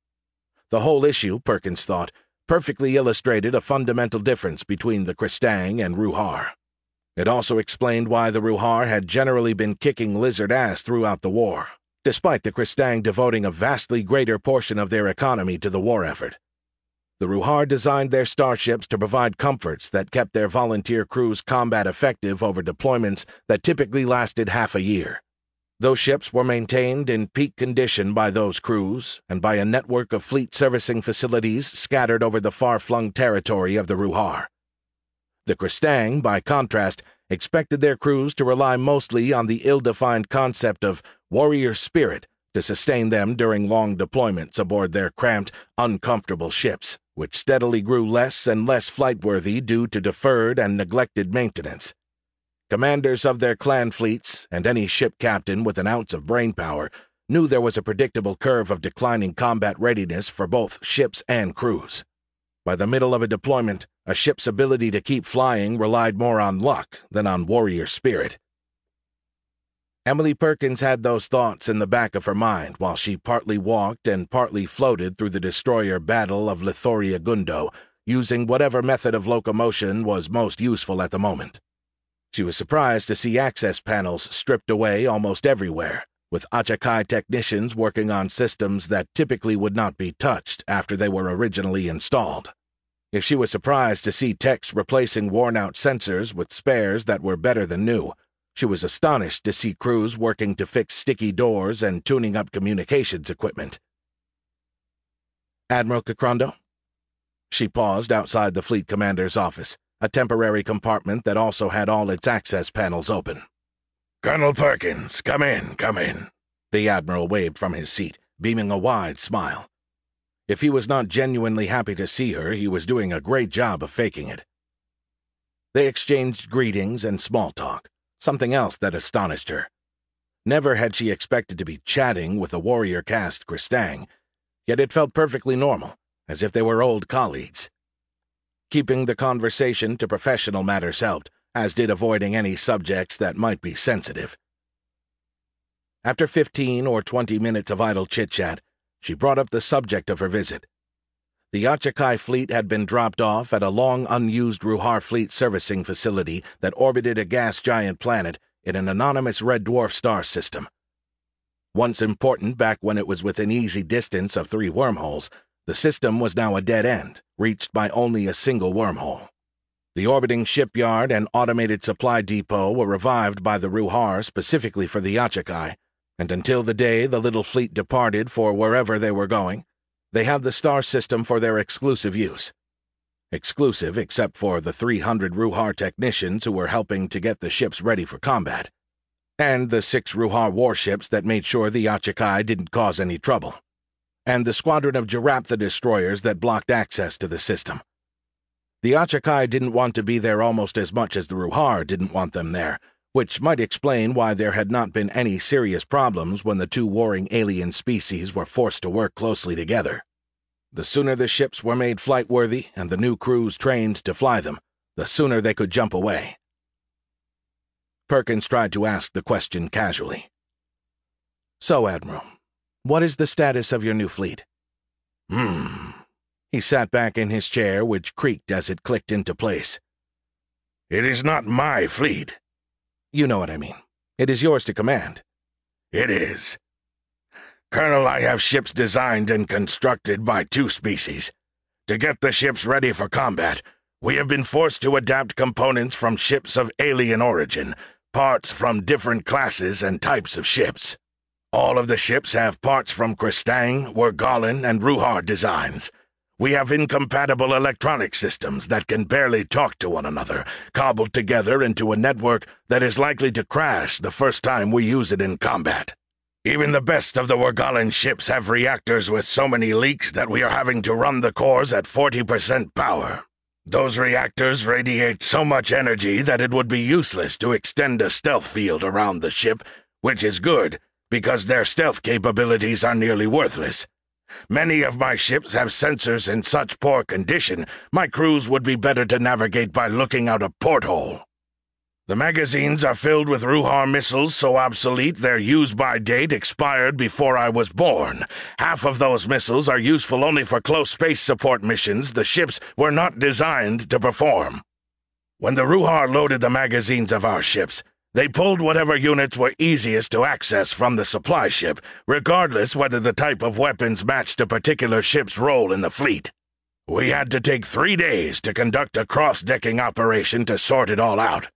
The whole issue, Perkins thought, perfectly illustrated a fundamental difference between the Kristang and Ruhar. It also explained why the Ruhar had generally been kicking lizard ass throughout the war, despite the Kristang devoting a vastly greater portion of their economy to the war effort. The Ruhar designed their starships to provide comforts that kept their volunteer crews combat effective over deployments that typically lasted half a year. Those ships were maintained in peak condition by those crews and by a network of fleet servicing facilities scattered over the far-flung territory of the Ruhar. The Kristang, by contrast, expected their crews to rely mostly on the ill-defined concept of warrior spirit to sustain them during long deployments aboard their cramped, uncomfortable ships, which steadily grew less and less flight-worthy due to deferred and neglected maintenance. Commanders of their clan fleets, and any ship captain with an ounce of brainpower, knew there was a predictable curve of declining combat readiness for both ships and crews. By the middle of a deployment, a ship's ability to keep flying relied more on luck than on warrior spirit. Emily Perkins had those thoughts in the back of her mind while she partly walked and partly floated through the destroyer battle of Lithoria Gundo, using whatever method of locomotion was most useful at the moment. She was surprised to see access panels stripped away almost everywhere, with Achakai technicians working on systems that typically would not be touched after they were originally installed. If she was surprised to see techs replacing worn-out sensors with spares that were better than new, she was astonished to see crews working to fix sticky doors and tuning up communications equipment. Admiral Kakrondo? She paused outside the fleet commander's office, a temporary compartment that also had all its access panels open. Colonel Perkins, come in, come in. The Admiral waved from his seat, beaming a wide smile. If he was not genuinely happy to see her, he was doing a great job of faking it. They exchanged greetings and small talk, something else that astonished her. Never had she expected to be chatting with a warrior-caste Kristang, yet it felt perfectly normal, as if they were old colleagues. Keeping the conversation to professional matters helped, as did avoiding any subjects that might be sensitive. After fifteen or twenty minutes of idle chit-chat, she brought up the subject of her visit. The Achakai fleet had been dropped off at a long-unused Ruhar fleet servicing facility that orbited a gas-giant planet in an anonymous red dwarf star system. Once important back when it was within easy distance of three wormholes, the system was now a dead end, reached by only a single wormhole. The orbiting shipyard and automated supply depot were revived by the Ruhar specifically for the Achakai, and until the day the little fleet departed for wherever they were going, they had the star system for their exclusive use. Exclusive except for the three hundred Ruhar technicians who were helping to get the ships ready for combat, and the six Ruhar warships that made sure the Achakai didn't cause any trouble, and the squadron of Jaraptha destroyers that blocked access to the system. The Achakai didn't want to be there almost as much as the Ruhar didn't want them there, which might explain why there had not been any serious problems when the two warring alien species were forced to work closely together. The sooner the ships were made flight-worthy and the new crews trained to fly them, the sooner they could jump away. Perkins tried to ask the question casually. "So, Admiral, what is the status of your new fleet?" Hmm. He sat back in his chair, which creaked as it clicked into place. It is not my fleet. You know what I mean. It is yours to command. It is. Colonel, I have ships designed and constructed by two species. To get the ships ready for combat, we have been forced to adapt components from ships of alien origin, parts from different classes and types of ships. All of the ships have parts from Kristang, Wergalen, and Ruhar designs. We have incompatible electronic systems that can barely talk to one another, cobbled together into a network that is likely to crash the first time we use it in combat. Even the best of the Wergalen ships have reactors with so many leaks that we are having to run the cores at forty percent power. Those reactors radiate so much energy that it would be useless to extend a stealth field around the ship, which is good, because their stealth capabilities are nearly worthless. Many of my ships have sensors in such poor condition, my crews would be better to navigate by looking out a porthole. The magazines are filled with Ruhar missiles so obsolete their use-by date expired before I was born. Half of those missiles are useful only for close space support missions the ships were not designed to perform. When the Ruhar loaded the magazines of our ships, they pulled whatever units were easiest to access from the supply ship, regardless whether the type of weapons matched a particular ship's role in the fleet. We had to take three days to conduct a cross-decking operation to sort it all out.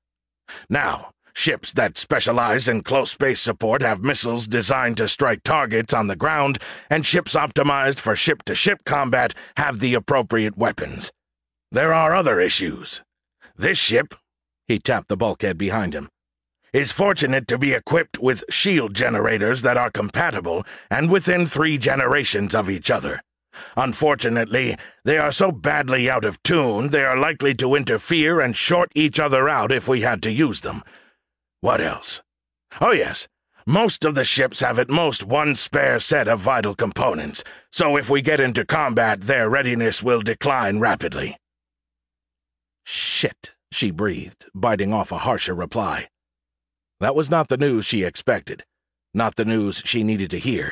Now, ships that specialize in close space support have missiles designed to strike targets on the ground, and ships optimized for ship-to-ship combat have the appropriate weapons. There are other issues. This ship," he tapped the bulkhead behind him, "is fortunate to be equipped with shield generators that are compatible and within three generations of each other. Unfortunately, they are so badly out of tune they are likely to interfere and short each other out if we had to use them. What else? Oh yes, most of the ships have at most one spare set of vital components, so if we get into combat their readiness will decline rapidly." "Shit," she breathed, biting off a harsher reply. That was not the news she expected, not the news she needed to hear.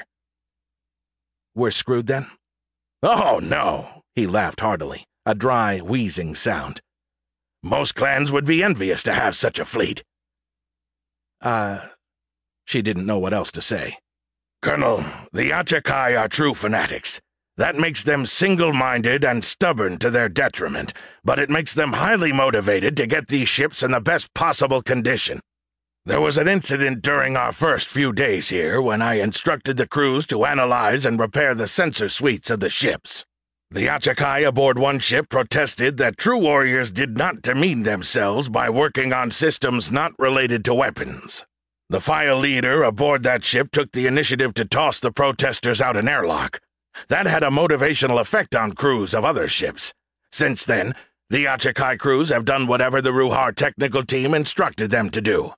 We're screwed then? Oh, no, he laughed heartily, a dry, wheezing sound. Most clans would be envious to have such a fleet. Uh, she didn't know what else to say. Colonel, the Achakai are true fanatics. That makes them single-minded and stubborn to their detriment, but it makes them highly motivated to get these ships in the best possible condition. There was an incident during our first few days here when I instructed the crews to analyze and repair the sensor suites of the ships. The Achakai aboard one ship protested that true warriors did not demean themselves by working on systems not related to weapons. The file leader aboard that ship took the initiative to toss the protesters out an airlock. That had a motivational effect on crews of other ships. Since then, the Achakai crews have done whatever the Ruhar technical team instructed them to do.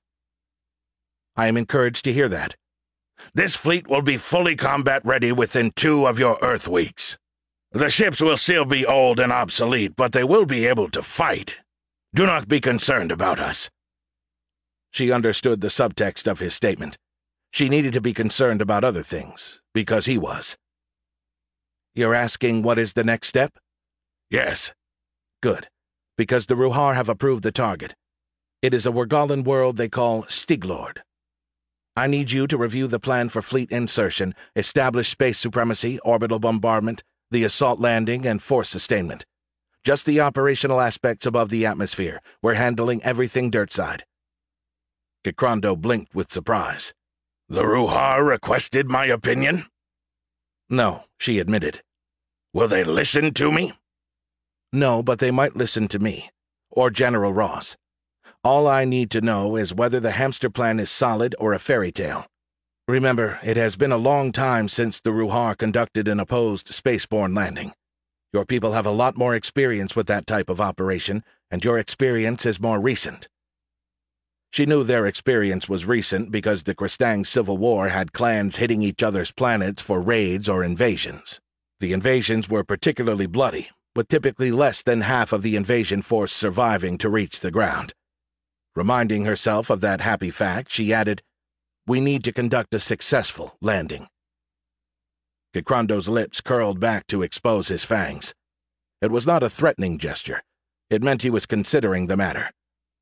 I am encouraged to hear that. This fleet will be fully combat-ready within two of your Earth weeks. The ships will still be old and obsolete, but they will be able to fight. Do not be concerned about us. She understood the subtext of his statement. She needed to be concerned about other things, because he was. You're asking what is the next step? Yes. Good, because the Ruhar have approved the target. It is a Worgalan world they call Stiglord. I need you to review the plan for fleet insertion, establish space supremacy, orbital bombardment, the assault landing, and force sustainment. Just the operational aspects above the atmosphere. We're handling everything dirtside. Gikrondo blinked with surprise. The Ruhar requested my opinion? No, she admitted. Will they listen to me? No, but they might listen to me, or General Ross. All I need to know is whether the hamster plan is solid or a fairy tale. Remember, it has been a long time since the Ruhar conducted an opposed spaceborne landing. Your people have a lot more experience with that type of operation, and your experience is more recent. She knew their experience was recent because the Kristang Civil War had clans hitting each other's planets for raids or invasions. The invasions were particularly bloody, with typically less than half of the invasion force surviving to reach the ground. Reminding herself of that happy fact, she added, "We need to conduct a successful landing." Gikrondo's lips curled back to expose his fangs. It was not a threatening gesture. It meant he was considering the matter.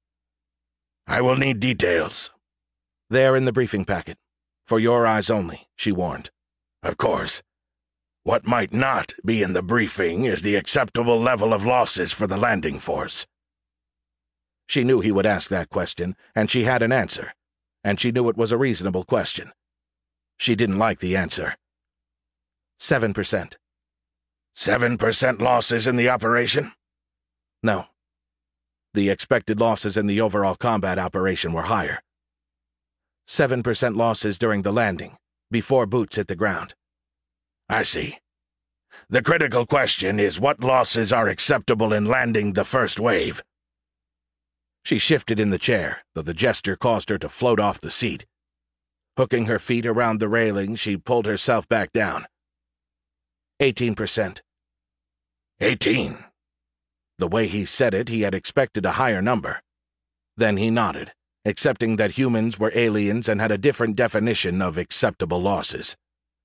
I will need details. They're in the briefing packet. For your eyes only, she warned. Of course. What might not be in the briefing is the acceptable level of losses for the landing force. She knew he would ask that question, and she had an answer, and she knew it was a reasonable question. She didn't like the answer. Seven percent. Seven percent losses in the operation? No. The expected losses in the overall combat operation were higher. Seven percent losses during the landing, before boots hit the ground. I see. The critical question is what losses are acceptable in landing the first wave? She shifted in the chair, though the gesture caused her to float off the seat. Hooking her feet around the railing, she pulled herself back down. Eighteen percent. Eighteen. The way he said it, he had expected a higher number. Then he nodded, accepting that humans were aliens and had a different definition of acceptable losses.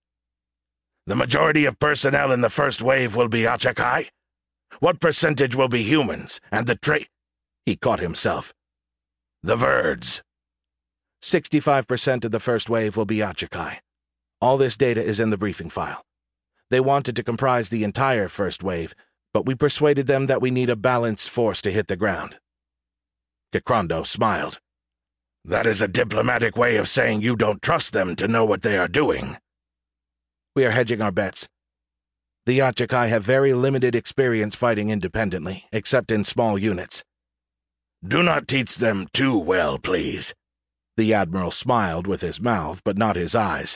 The majority of personnel in the first wave will be Achakai? What percentage will be humans, and the tra- He caught himself. The Verds. Sixty-five percent of the first wave will be Achakai. All this data is in the briefing file. They wanted to comprise the entire first wave, but we persuaded them that we need a balanced force to hit the ground. Gikrondo smiled. That is a diplomatic way of saying you don't trust them to know what they are doing. We are hedging our bets. The Achakai have very limited experience fighting independently, except in small units. Do not teach them too well, please. The Admiral smiled with his mouth, but not his eyes.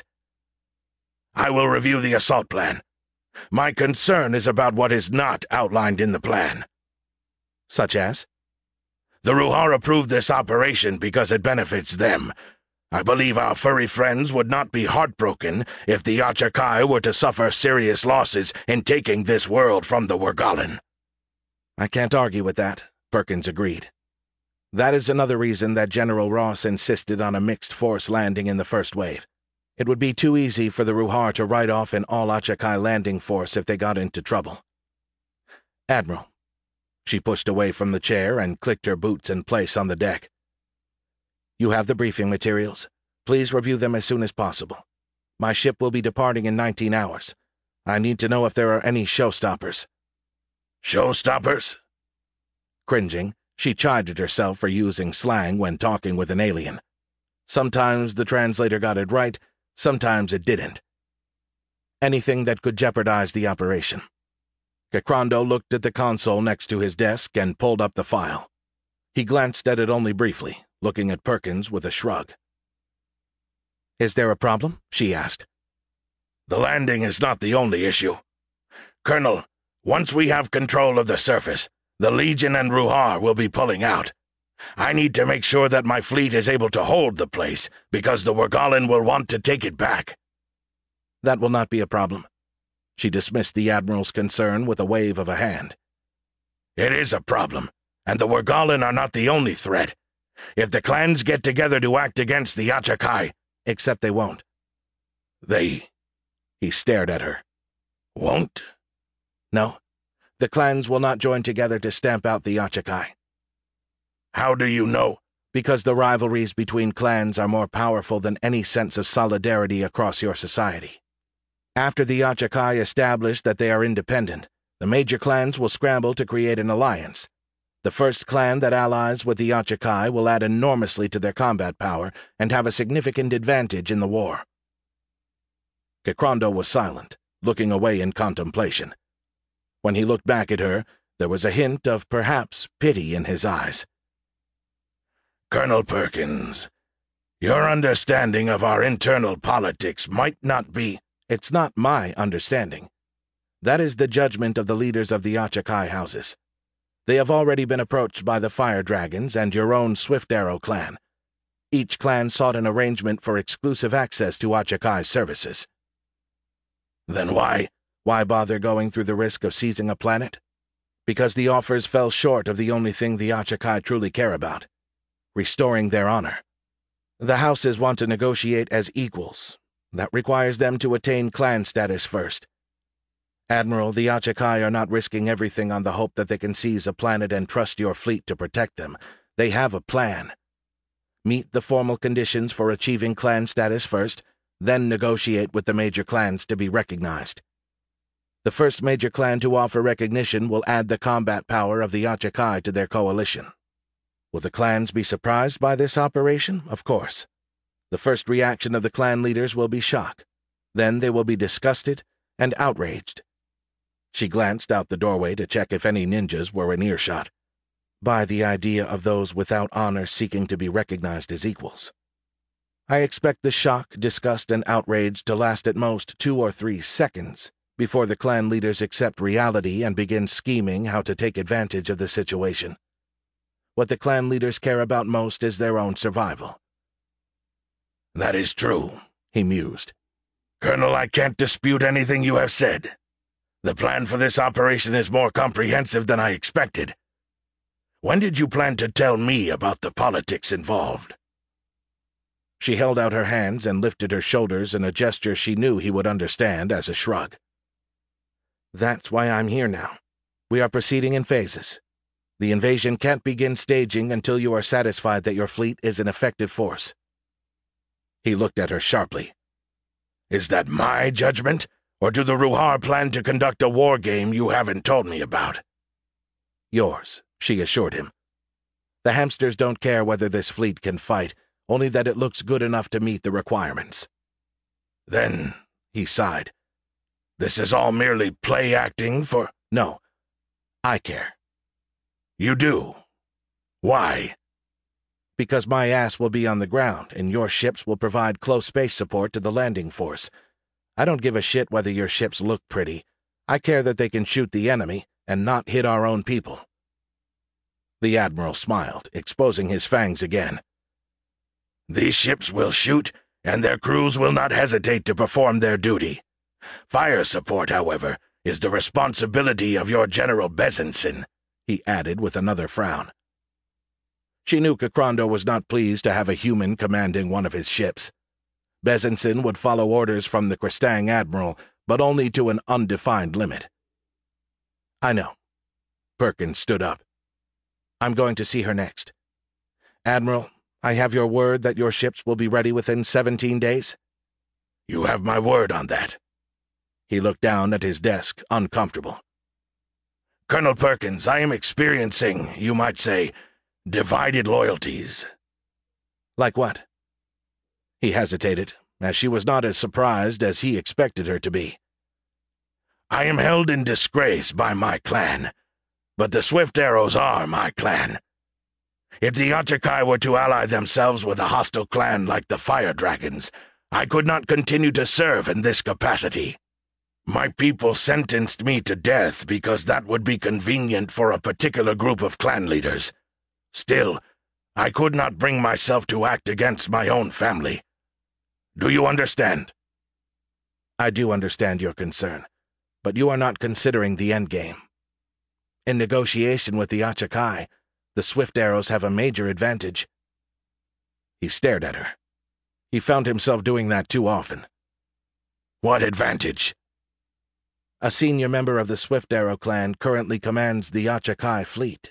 I will review the assault plan. My concern is about what is not outlined in the plan. Such as? The Ruhar approved this operation because it benefits them. I believe our furry friends would not be heartbroken if the Achakai were to suffer serious losses in taking this world from the Worgalan. I can't argue with that, Perkins agreed. That is another reason that General Ross insisted on a mixed force landing in the first wave. It would be too easy for the Ruhar to write off an all-Achakai landing force if they got into trouble. Admiral. She pushed away from the chair and clicked her boots in place on the deck. You have the briefing materials. Please review them as soon as possible. My ship will be departing in nineteen hours. I need to know if there are any showstoppers. Showstoppers? Cringing, she chided herself for using slang when talking with an alien. Sometimes the translator got it right, sometimes it didn't. Anything that could jeopardize the operation. Gacrondo looked at the console next to his desk and pulled up the file. He glanced at it only briefly, looking at Perkins with a shrug. Is there a problem? She asked. The landing is not the only issue. Colonel, once we have control of the surface, the Legion and Ruhar will be pulling out. I need to make sure that my fleet is able to hold the place, because the Worgallan will want to take it back. That will not be a problem. She dismissed the Admiral's concern with a wave of a hand. It is a problem, and the Worgallan are not the only threat. If the clans get together to act against the Achakai... Except they won't. They... He stared at her. Won't? No. The clans will not join together to stamp out the Achakai. How do you know? Because the rivalries between clans are more powerful than any sense of solidarity across your society. After the Achakai establish that they are independent, the major clans will scramble to create an alliance. The first clan that allies with the Achakai will add enormously to their combat power and have a significant advantage in the war. Gacrondo was silent, looking away in contemplation. When he looked back at her, there was a hint of, perhaps, pity in his eyes. Colonel Perkins, your understanding of our internal politics might not be— It's not my understanding. That is the judgment of the leaders of the Achakai houses. They have already been approached by the Fire Dragons and your own Swift Arrow clan. Each clan sought an arrangement for exclusive access to Achakai's services. Then why? Why bother going through the risk of seizing a planet? Because the offers fell short of the only thing the Achakai truly care about: restoring their honor. The houses want to negotiate as equals. That requires them to attain clan status first. Admiral, the Achakai are not risking everything on the hope that they can seize a planet and trust your fleet to protect them. They have a plan. Meet the formal conditions for achieving clan status first, then negotiate with the major clans to be recognized. The first major clan to offer recognition will add the combat power of the Achakai to their coalition. Will the clans be surprised by this operation? Of course. The first reaction of the clan leaders will be shock. Then they will be disgusted and outraged. She glanced out the doorway to check if any ninjas were in earshot. By the idea of those without honor seeking to be recognized as equals. I expect the shock, disgust, and outrage to last at most two or three seconds before the clan leaders accept reality and begin scheming how to take advantage of the situation. What the clan leaders care about most is their own survival. That is true, he mused. Colonel, I can't dispute anything you have said. The plan for this operation is more comprehensive than I expected. When did you plan to tell me about the politics involved? She held out her hands and lifted her shoulders in a gesture she knew he would understand as a shrug. That's why I'm here now. We are proceeding in phases. The invasion can't begin staging until you are satisfied that your fleet is an effective force. He looked at her sharply. Is that my judgment, or do the Ruhar plan to conduct a war game you haven't told me about? Yours, she assured him. The hamsters don't care whether this fleet can fight, only that it looks good enough to meet the requirements. Then, he sighed, this is all merely play acting for— No, I care. You do? Why? Because my ass will be on the ground, and your ships will provide close space support to the landing force. I don't give a shit whether your ships look pretty. I care that they can shoot the enemy and not hit our own people. The Admiral smiled, exposing his fangs again. These ships will shoot, and their crews will not hesitate to perform their duty. Fire support, however, is the responsibility of your General Bezenson, he added with another frown. She knew K'Krando was not pleased to have a human commanding one of his ships. Bezenson would follow orders from the Kristang Admiral, but only to an undefined limit. I know. Perkins stood up. I'm going to see her next. Admiral, I have your word that your ships will be ready within seventeen days? You have my word on that. He looked down at his desk, uncomfortable. Colonel Perkins, I am experiencing, you might say, divided loyalties. Like what? He hesitated, as she was not as surprised as he expected her to be. I am held in disgrace by my clan, but the Swift Arrows are my clan. If the Yachikai were to ally themselves with a hostile clan like the Fire Dragons, I could not continue to serve in this capacity. My people sentenced me to death because that would be convenient for a particular group of clan leaders. Still, I could not bring myself to act against my own family. Do you understand? I do understand your concern, but you are not considering the endgame. In negotiation with the Yachikai, the Swift Arrows have a major advantage. He stared at her. He found himself doing that too often. What advantage? A senior member of the Swift Arrow clan currently commands the Yachikai fleet.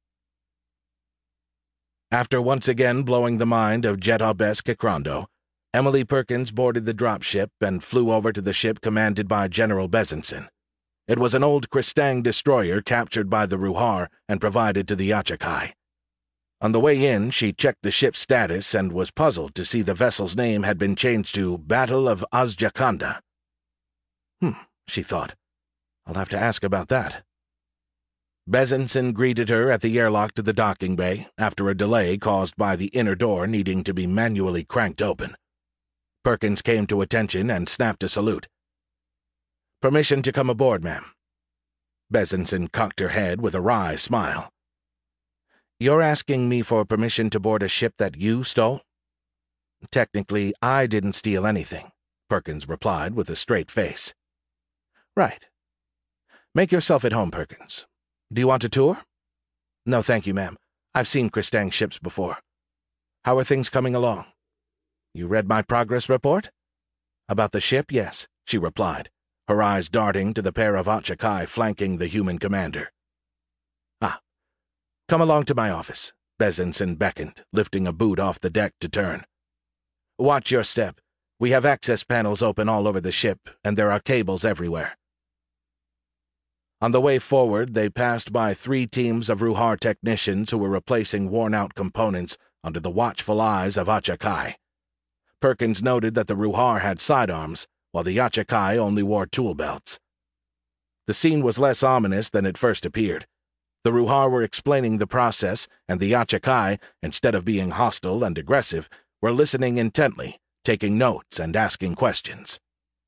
After once again blowing the mind of Jetoh-Bes K'Krando, Emily Perkins boarded the dropship and flew over to the ship commanded by General Bezenson. It was an old Kristang destroyer captured by the Ruhar and provided to the Yachikai. On the way in, she checked the ship's status and was puzzled to see the vessel's name had been changed to Battle of Azjakanda. Hmm, she thought. I'll have to ask about that. Bezenson greeted her at the airlock to the docking bay after a delay caused by the inner door needing to be manually cranked open. Perkins came to attention and snapped a salute. Permission to come aboard, ma'am. Bezenson cocked her head with a wry smile. You're asking me for permission to board a ship that you stole? Technically, I didn't steal anything, Perkins replied with a straight face. Right. Make yourself at home, Perkins. Do you want a tour? No, thank you, ma'am. I've seen Kristang ships before. How are things coming along? You read my progress report? About the ship, yes, she replied, her eyes darting to the pair of Yachikai flanking the human commander. Ah. Come along to my office, Bezenson beckoned, lifting a boot off the deck to turn. Watch your step. We have access panels open all over the ship, and there are cables everywhere. On the way forward, they passed by three teams of Ruhar technicians who were replacing worn-out components under the watchful eyes of Yachikai. Perkins noted that the Ruhar had sidearms, while the Yachikai only wore tool belts. The scene was less ominous than it first appeared. The Ruhar were explaining the process, and the Yachikai, instead of being hostile and aggressive, were listening intently, taking notes and asking questions.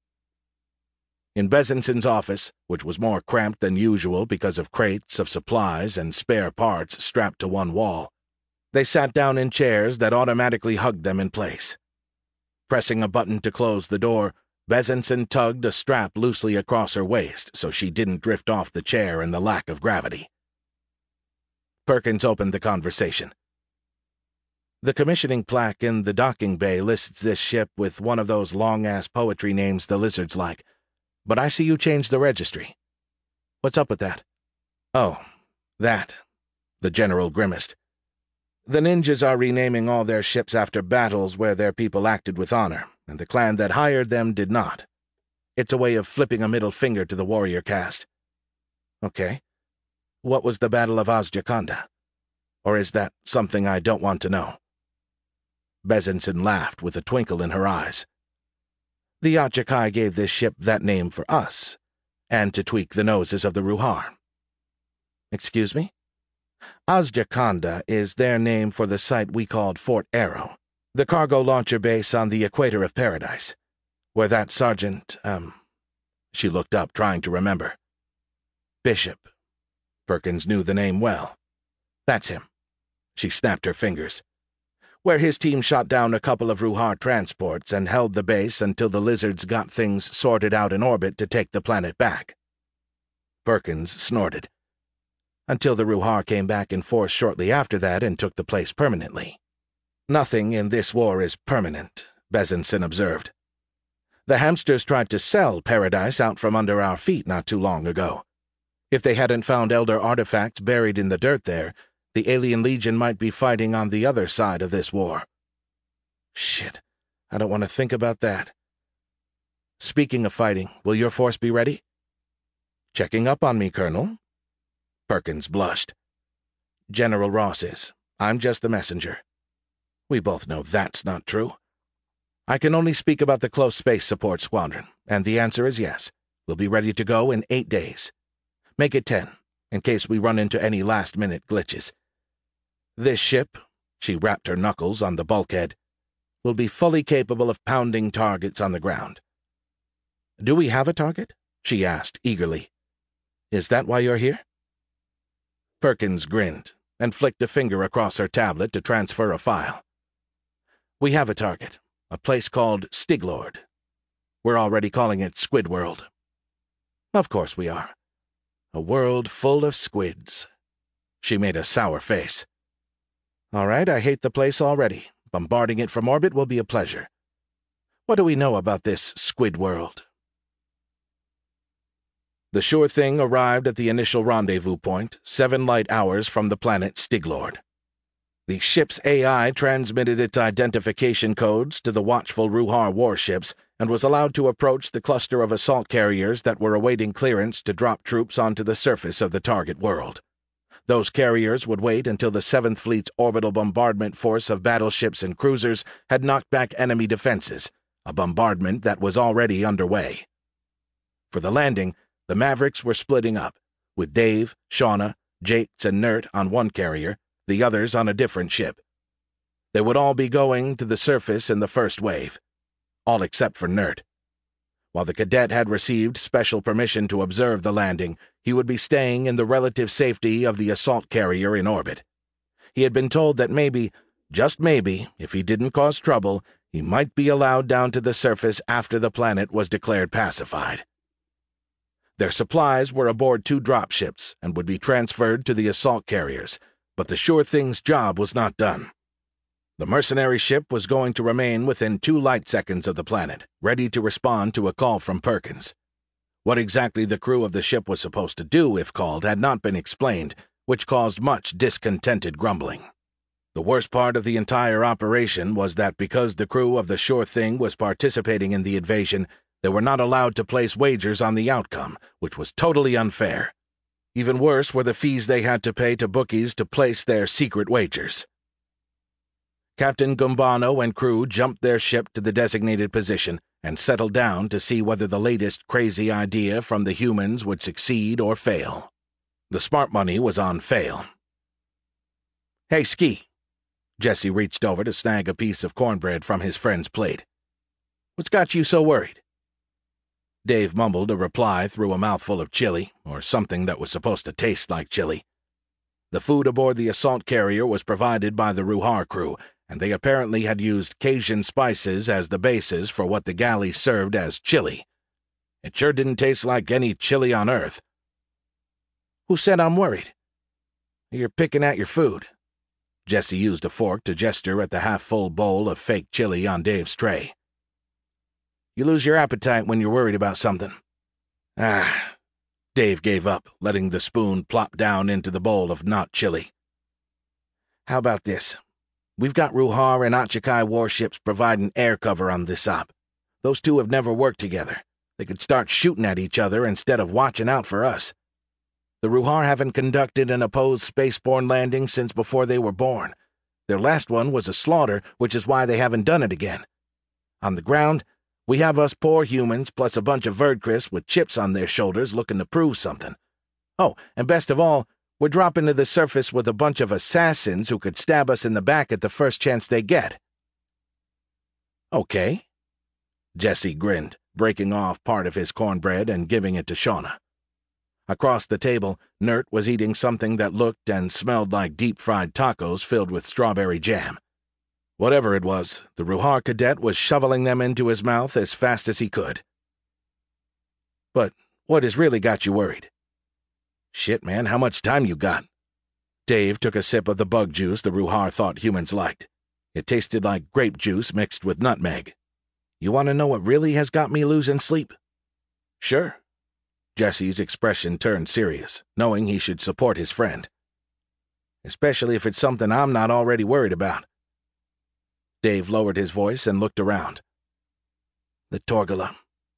In Bezenson's office, which was more cramped than usual because of crates of supplies and spare parts strapped to one wall, they sat down in chairs that automatically hugged them in place. Pressing a button to close the door, Bezenson tugged a strap loosely across her waist so she didn't drift off the chair in the lack of gravity. Perkins opened the conversation. The commissioning plaque in the docking bay lists this ship with one of those long-ass poetry names the lizards like, but I see you changed the registry. What's up with that? Oh, that. The general grimaced. The ninjas are renaming all their ships after battles where their people acted with honor, and the clan that hired them did not. It's a way of flipping a middle finger to the warrior caste. Okay. What was the Battle of Azjakanda? Or is that something I don't want to know? Bezenson laughed with a twinkle in her eyes. The Yachikai gave this ship that name for us, and to tweak the noses of the Ruhar. Excuse me? Azjakanda is their name for the site we called Fort Arrow, the cargo launcher base on the equator of Paradise, where that Sergeant, um... She looked up, trying to remember. Bishop. Perkins knew the name well. That's him. She snapped her fingers. Where his team shot down a couple of Ruhar transports and held the base until the lizards got things sorted out in orbit to take the planet back. Perkins snorted. until the Ruhar came back in force shortly after that and took the place permanently. Nothing in this war is permanent, Bezenson observed. The hamsters tried to sell paradise out from under our feet not too long ago. If they hadn't found Elder artifacts buried in the dirt there, the Alien Legion might be fighting on the other side of this war. Shit, I don't want to think about that. Speaking of fighting, will your force be ready? Checking up on me, Colonel. Perkins blushed. General Ross is. I'm just the messenger. We both know that's not true. I can only speak about the Close Space Support Squadron, and the answer is yes. We'll be ready to go in eight days. Make it ten, in case we run into any last-minute glitches. This ship, she rapped her knuckles on the bulkhead, will be fully capable of pounding targets on the ground. Do we have a target? She asked eagerly. Is that why you're here? Perkins grinned and flicked a finger across her tablet to transfer a file. We have a target, a place called Stiglord. We're already calling it Squidworld. Of course we are. A world full of squids. She made a sour face. All right, I hate the place already. Bombarding it from orbit will be a pleasure. What do we know about this Squidworld? The Sure Thing arrived at the initial rendezvous point, seven light hours from the planet Stiglord. The ship's A I transmitted its identification codes to the watchful Ruhar warships and was allowed to approach the cluster of assault carriers that were awaiting clearance to drop troops onto the surface of the target world. Those carriers would wait until the Seventh Fleet's orbital bombardment force of battleships and cruisers had knocked back enemy defenses, a bombardment that was already underway. For the landing, the Mavericks were splitting up, with Dave, Shauna, Jakes, and Nert on one carrier, the others on a different ship. They would all be going to the surface in the first wave, all except for Nert. While the cadet had received special permission to observe the landing, he would be staying in the relative safety of the assault carrier in orbit. He had been told that maybe, just maybe, if he didn't cause trouble, he might be allowed down to the surface after the planet was declared pacified. Their supplies were aboard two dropships and would be transferred to the assault carriers, but the Sure Thing's job was not done. The mercenary ship was going to remain within two light seconds of the planet, ready to respond to a call from Perkins. What exactly the crew of the ship was supposed to do if called had not been explained, which caused much discontented grumbling. The worst part of the entire operation was that because the crew of the Sure Thing was participating in the invasion, they were not allowed to place wagers on the outcome, which was totally unfair. Even worse were the fees they had to pay to bookies to place their secret wagers. Captain Gumbano and crew jumped their ship to the designated position and settled down to see whether the latest crazy idea from the humans would succeed or fail. The smart money was on fail. Hey, Ski. Jesse reached over to snag a piece of cornbread from his friend's plate. What's got you so worried? Dave mumbled a reply through a mouthful of chili, or something that was supposed to taste like chili. The food aboard the assault carrier was provided by the Ruhar crew, and they apparently had used Cajun spices as the basis for what the galley served as chili. It sure didn't taste like any chili on Earth. Who said I'm worried? You're picking at your food. Jesse used a fork to gesture at the half-full bowl of fake chili on Dave's tray. You lose your appetite when you're worried about something. Ah. Dave gave up, letting the spoon plop down into the bowl of not chili. How about this? We've got Ruhar and Achikai warships providing air cover on this op. Those two have never worked together. They could start shooting at each other instead of watching out for us. The Ruhar haven't conducted an opposed spaceborne landing since before they were born. Their last one was a slaughter, which is why they haven't done it again. On the ground, we have us poor humans plus a bunch of Verdcris with chips on their shoulders looking to prove something. Oh, and best of all, we're dropping to the surface with a bunch of assassins who could stab us in the back at the first chance they get. Okay. Jesse grinned, breaking off part of his cornbread and giving it to Shauna. Across the table, Nert was eating something that looked and smelled like deep-fried tacos filled with strawberry jam. Whatever it was, the Ruhar cadet was shoveling them into his mouth as fast as he could. But what has really got you worried? Shit, man, how much time you got? Dave took a sip of the bug juice the Ruhar thought humans liked. It tasted like grape juice mixed with nutmeg. You want to know what really has got me losing sleep? Sure. Jesse's expression turned serious, knowing he should support his friend. Especially if it's something I'm not already worried about. Dave lowered his voice and looked around. The Torgala.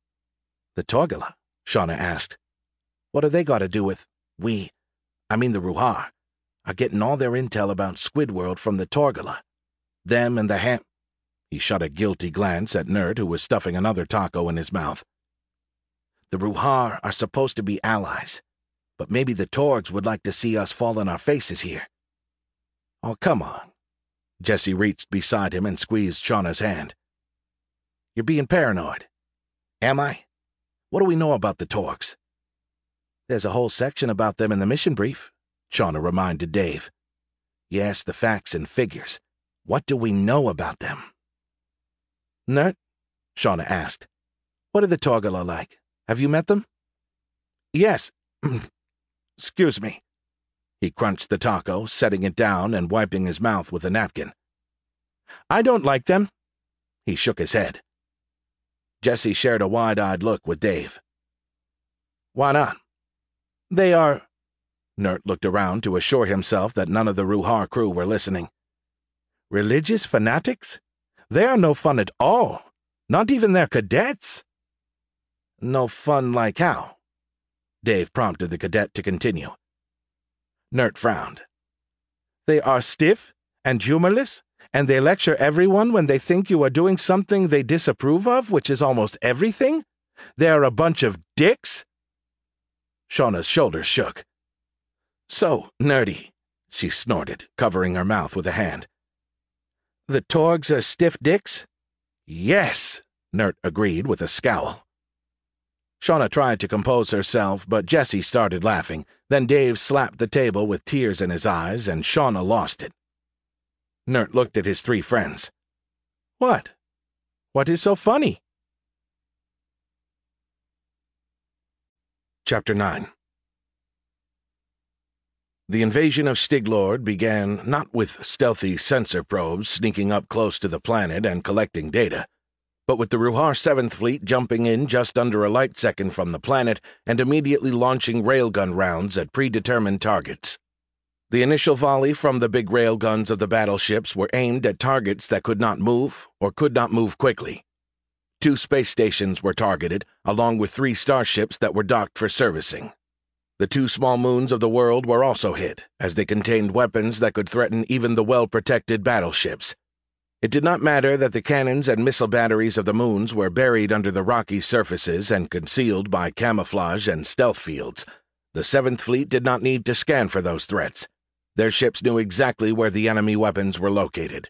The Torgala? Shauna asked. What have they got to do with we, I mean the Ruhar, are getting all their intel about Squidworld from the Torgala? Them and the ham... He shot a guilty glance at Nerd, who was stuffing another taco in his mouth. The Ruhar are supposed to be allies, but maybe the Torgs would like to see us fall on our faces here. Oh, come on. Jesse reached beside him and squeezed Shauna's hand. You're being paranoid. Am I? What do we know about the Torgs? There's a whole section about them in the mission brief, Shauna reminded Dave. Yes, the facts and figures. What do we know about them? Nert? Shauna asked. What are the Torgala like? Have you met them? Yes. Excuse me. He crunched the taco, setting it down and wiping his mouth with a napkin. I don't like them. He shook his head. Jesse shared a wide-eyed look with Dave. Why not? They are... Nert looked around to assure himself that none of the Ruhar crew were listening. Religious fanatics? They are no fun at all. Not even their cadets. No fun like how? Dave prompted the cadet to continue. Nert frowned. They are stiff and humorless, and they lecture everyone when they think you are doing something they disapprove of, which is almost everything? They are a bunch of dicks? Shauna's shoulders shook. So, Nerdy, she snorted, covering her mouth with a hand. The Torgs are stiff dicks? Yes, Nert agreed with a scowl. Shauna tried to compose herself, but Jesse started laughing. Then Dave slapped the table with tears in his eyes, and Shauna lost it. Nert looked at his three friends. What? What is so funny? Chapter nine. The invasion of Stiglord began not with stealthy sensor probes sneaking up close to the planet and collecting data, but with the Ruhar seventh Fleet jumping in just under a light second from the planet and immediately launching railgun rounds at predetermined targets. The initial volley from the big railguns of the battleships were aimed at targets that could not move or could not move quickly. Two space stations were targeted, along with three starships that were docked for servicing. The two small moons of the world were also hit, as they contained weapons that could threaten even the well-protected battleships. It did not matter that the cannons and missile batteries of the moons were buried under the rocky surfaces and concealed by camouflage and stealth fields. The seventh Fleet did not need to scan for those threats. Their ships knew exactly where the enemy weapons were located.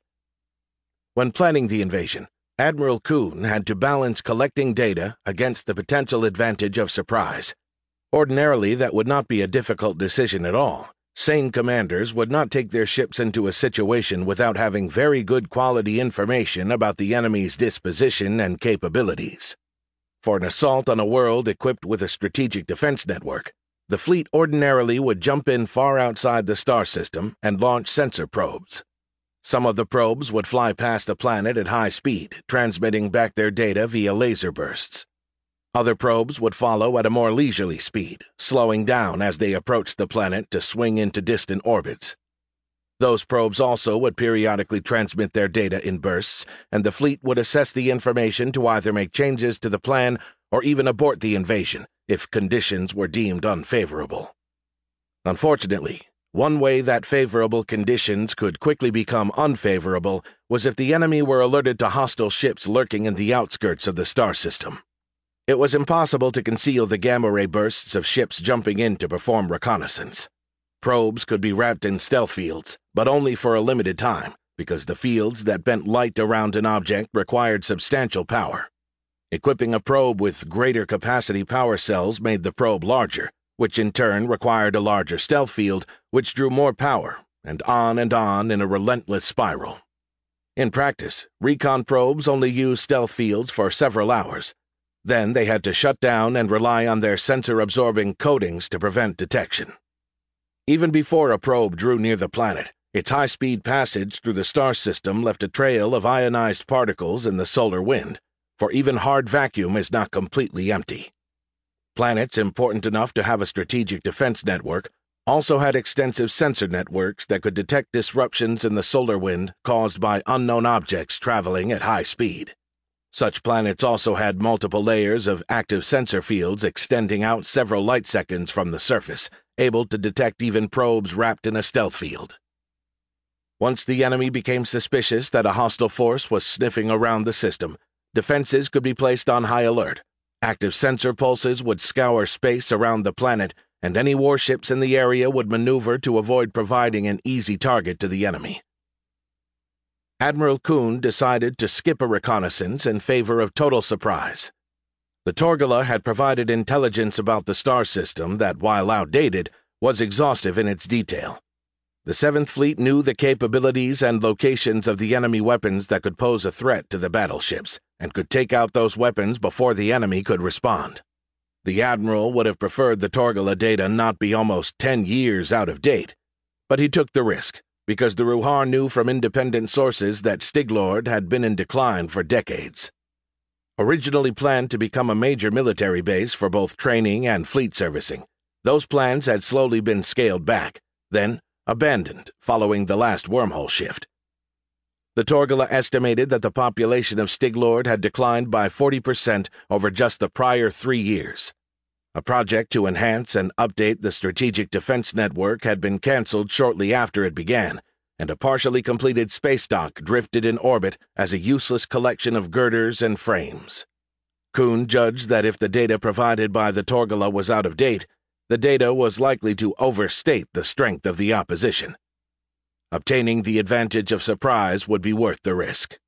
When planning the invasion, Admiral Kuhn had to balance collecting data against the potential advantage of surprise. Ordinarily, that would not be a difficult decision at all. Sane commanders would not take their ships into a situation without having very good quality information about the enemy's disposition and capabilities. For an assault on a world equipped with a strategic defense network, the fleet ordinarily would jump in far outside the star system and launch sensor probes. Some of the probes would fly past the planet at high speed, transmitting back their data via laser bursts. Other probes would follow at a more leisurely speed, slowing down as they approached the planet to swing into distant orbits. Those probes also would periodically transmit their data in bursts, and the fleet would assess the information to either make changes to the plan or even abort the invasion if conditions were deemed unfavorable. Unfortunately, one way that favorable conditions could quickly become unfavorable was if the enemy were alerted to hostile ships lurking in the outskirts of the star system. It was impossible to conceal the gamma-ray bursts of ships jumping in to perform reconnaissance. Probes could be wrapped in stealth fields, but only for a limited time, because the fields that bent light around an object required substantial power. Equipping a probe with greater capacity power cells made the probe larger, which in turn required a larger stealth field, which drew more power, and on and on in a relentless spiral. In practice, recon probes only used stealth fields for several hours. Then they had to shut down and rely on their sensor-absorbing coatings to prevent detection. Even before a probe drew near the planet, its high-speed passage through the star system left a trail of ionized particles in the solar wind, for even hard vacuum is not completely empty. Planets important enough to have a strategic defense network also had extensive sensor networks that could detect disruptions in the solar wind caused by unknown objects traveling at high speed. Such planets also had multiple layers of active sensor fields extending out several light seconds from the surface, able to detect even probes wrapped in a stealth field. Once the enemy became suspicious that a hostile force was sniffing around the system, defenses could be placed on high alert. Active sensor pulses would scour space around the planet, and any warships in the area would maneuver to avoid providing an easy target to the enemy. Admiral Kuhn decided to skip a reconnaissance in favor of total surprise. The Torgula had provided intelligence about the star system that, while outdated, was exhaustive in its detail. The Seventh Fleet knew the capabilities and locations of the enemy weapons that could pose a threat to the battleships, and could take out those weapons before the enemy could respond. The Admiral would have preferred the Torgula data not be almost ten years out of date, but he took the risk, because the Ruhar knew from independent sources that Stiglord had been in decline for decades. Originally planned to become a major military base for both training and fleet servicing, those plans had slowly been scaled back, then abandoned following the last wormhole shift. The Torgula estimated that the population of Stiglord had declined by forty percent over just the prior three years. A project to enhance and update the strategic defense network had been cancelled shortly after it began, and a partially completed space dock drifted in orbit as a useless collection of girders and frames. Kuhn judged that if the data provided by the Torgula was out of date, the data was likely to overstate the strength of the opposition. Obtaining the advantage of surprise would be worth the risk.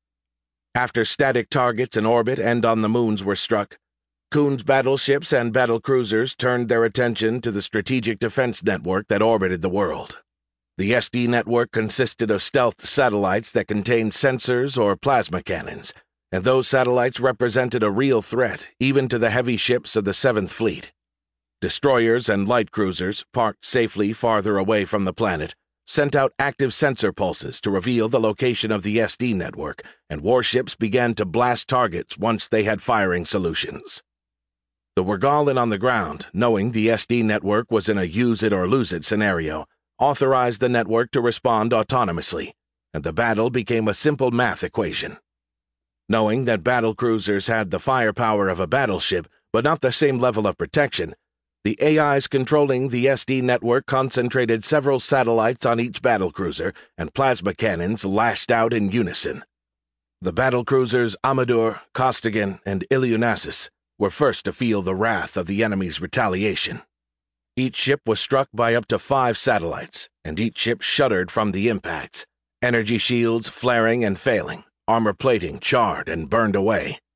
After static targets in orbit and on the moons were struck, Kuhn's battleships and battlecruisers turned their attention to the strategic defense network that orbited the world. The S D network consisted of stealth satellites that contained sensors or plasma cannons, and those satellites represented a real threat even to the heavy ships of the Seventh Fleet. Destroyers and light cruisers, parked safely farther away from the planet, sent out active sensor pulses to reveal the location of the S D network, and warships began to blast targets once they had firing solutions. The Wergalen on the ground, knowing the S D network was in a use-it-or-lose-it scenario, authorized the network to respond autonomously, and the battle became a simple math equation. Knowing that battlecruisers had the firepower of a battleship, but not the same level of protection, the A Is controlling the S D network concentrated several satellites on each battlecruiser, and plasma cannons lashed out in unison. The battlecruisers Amador, Costigan, and Illuminasis were first to feel the wrath of the enemy's retaliation. Each ship was struck by up to five satellites, and each ship shuddered from the impacts, energy shields flaring and failing, armor plating charred and burned away.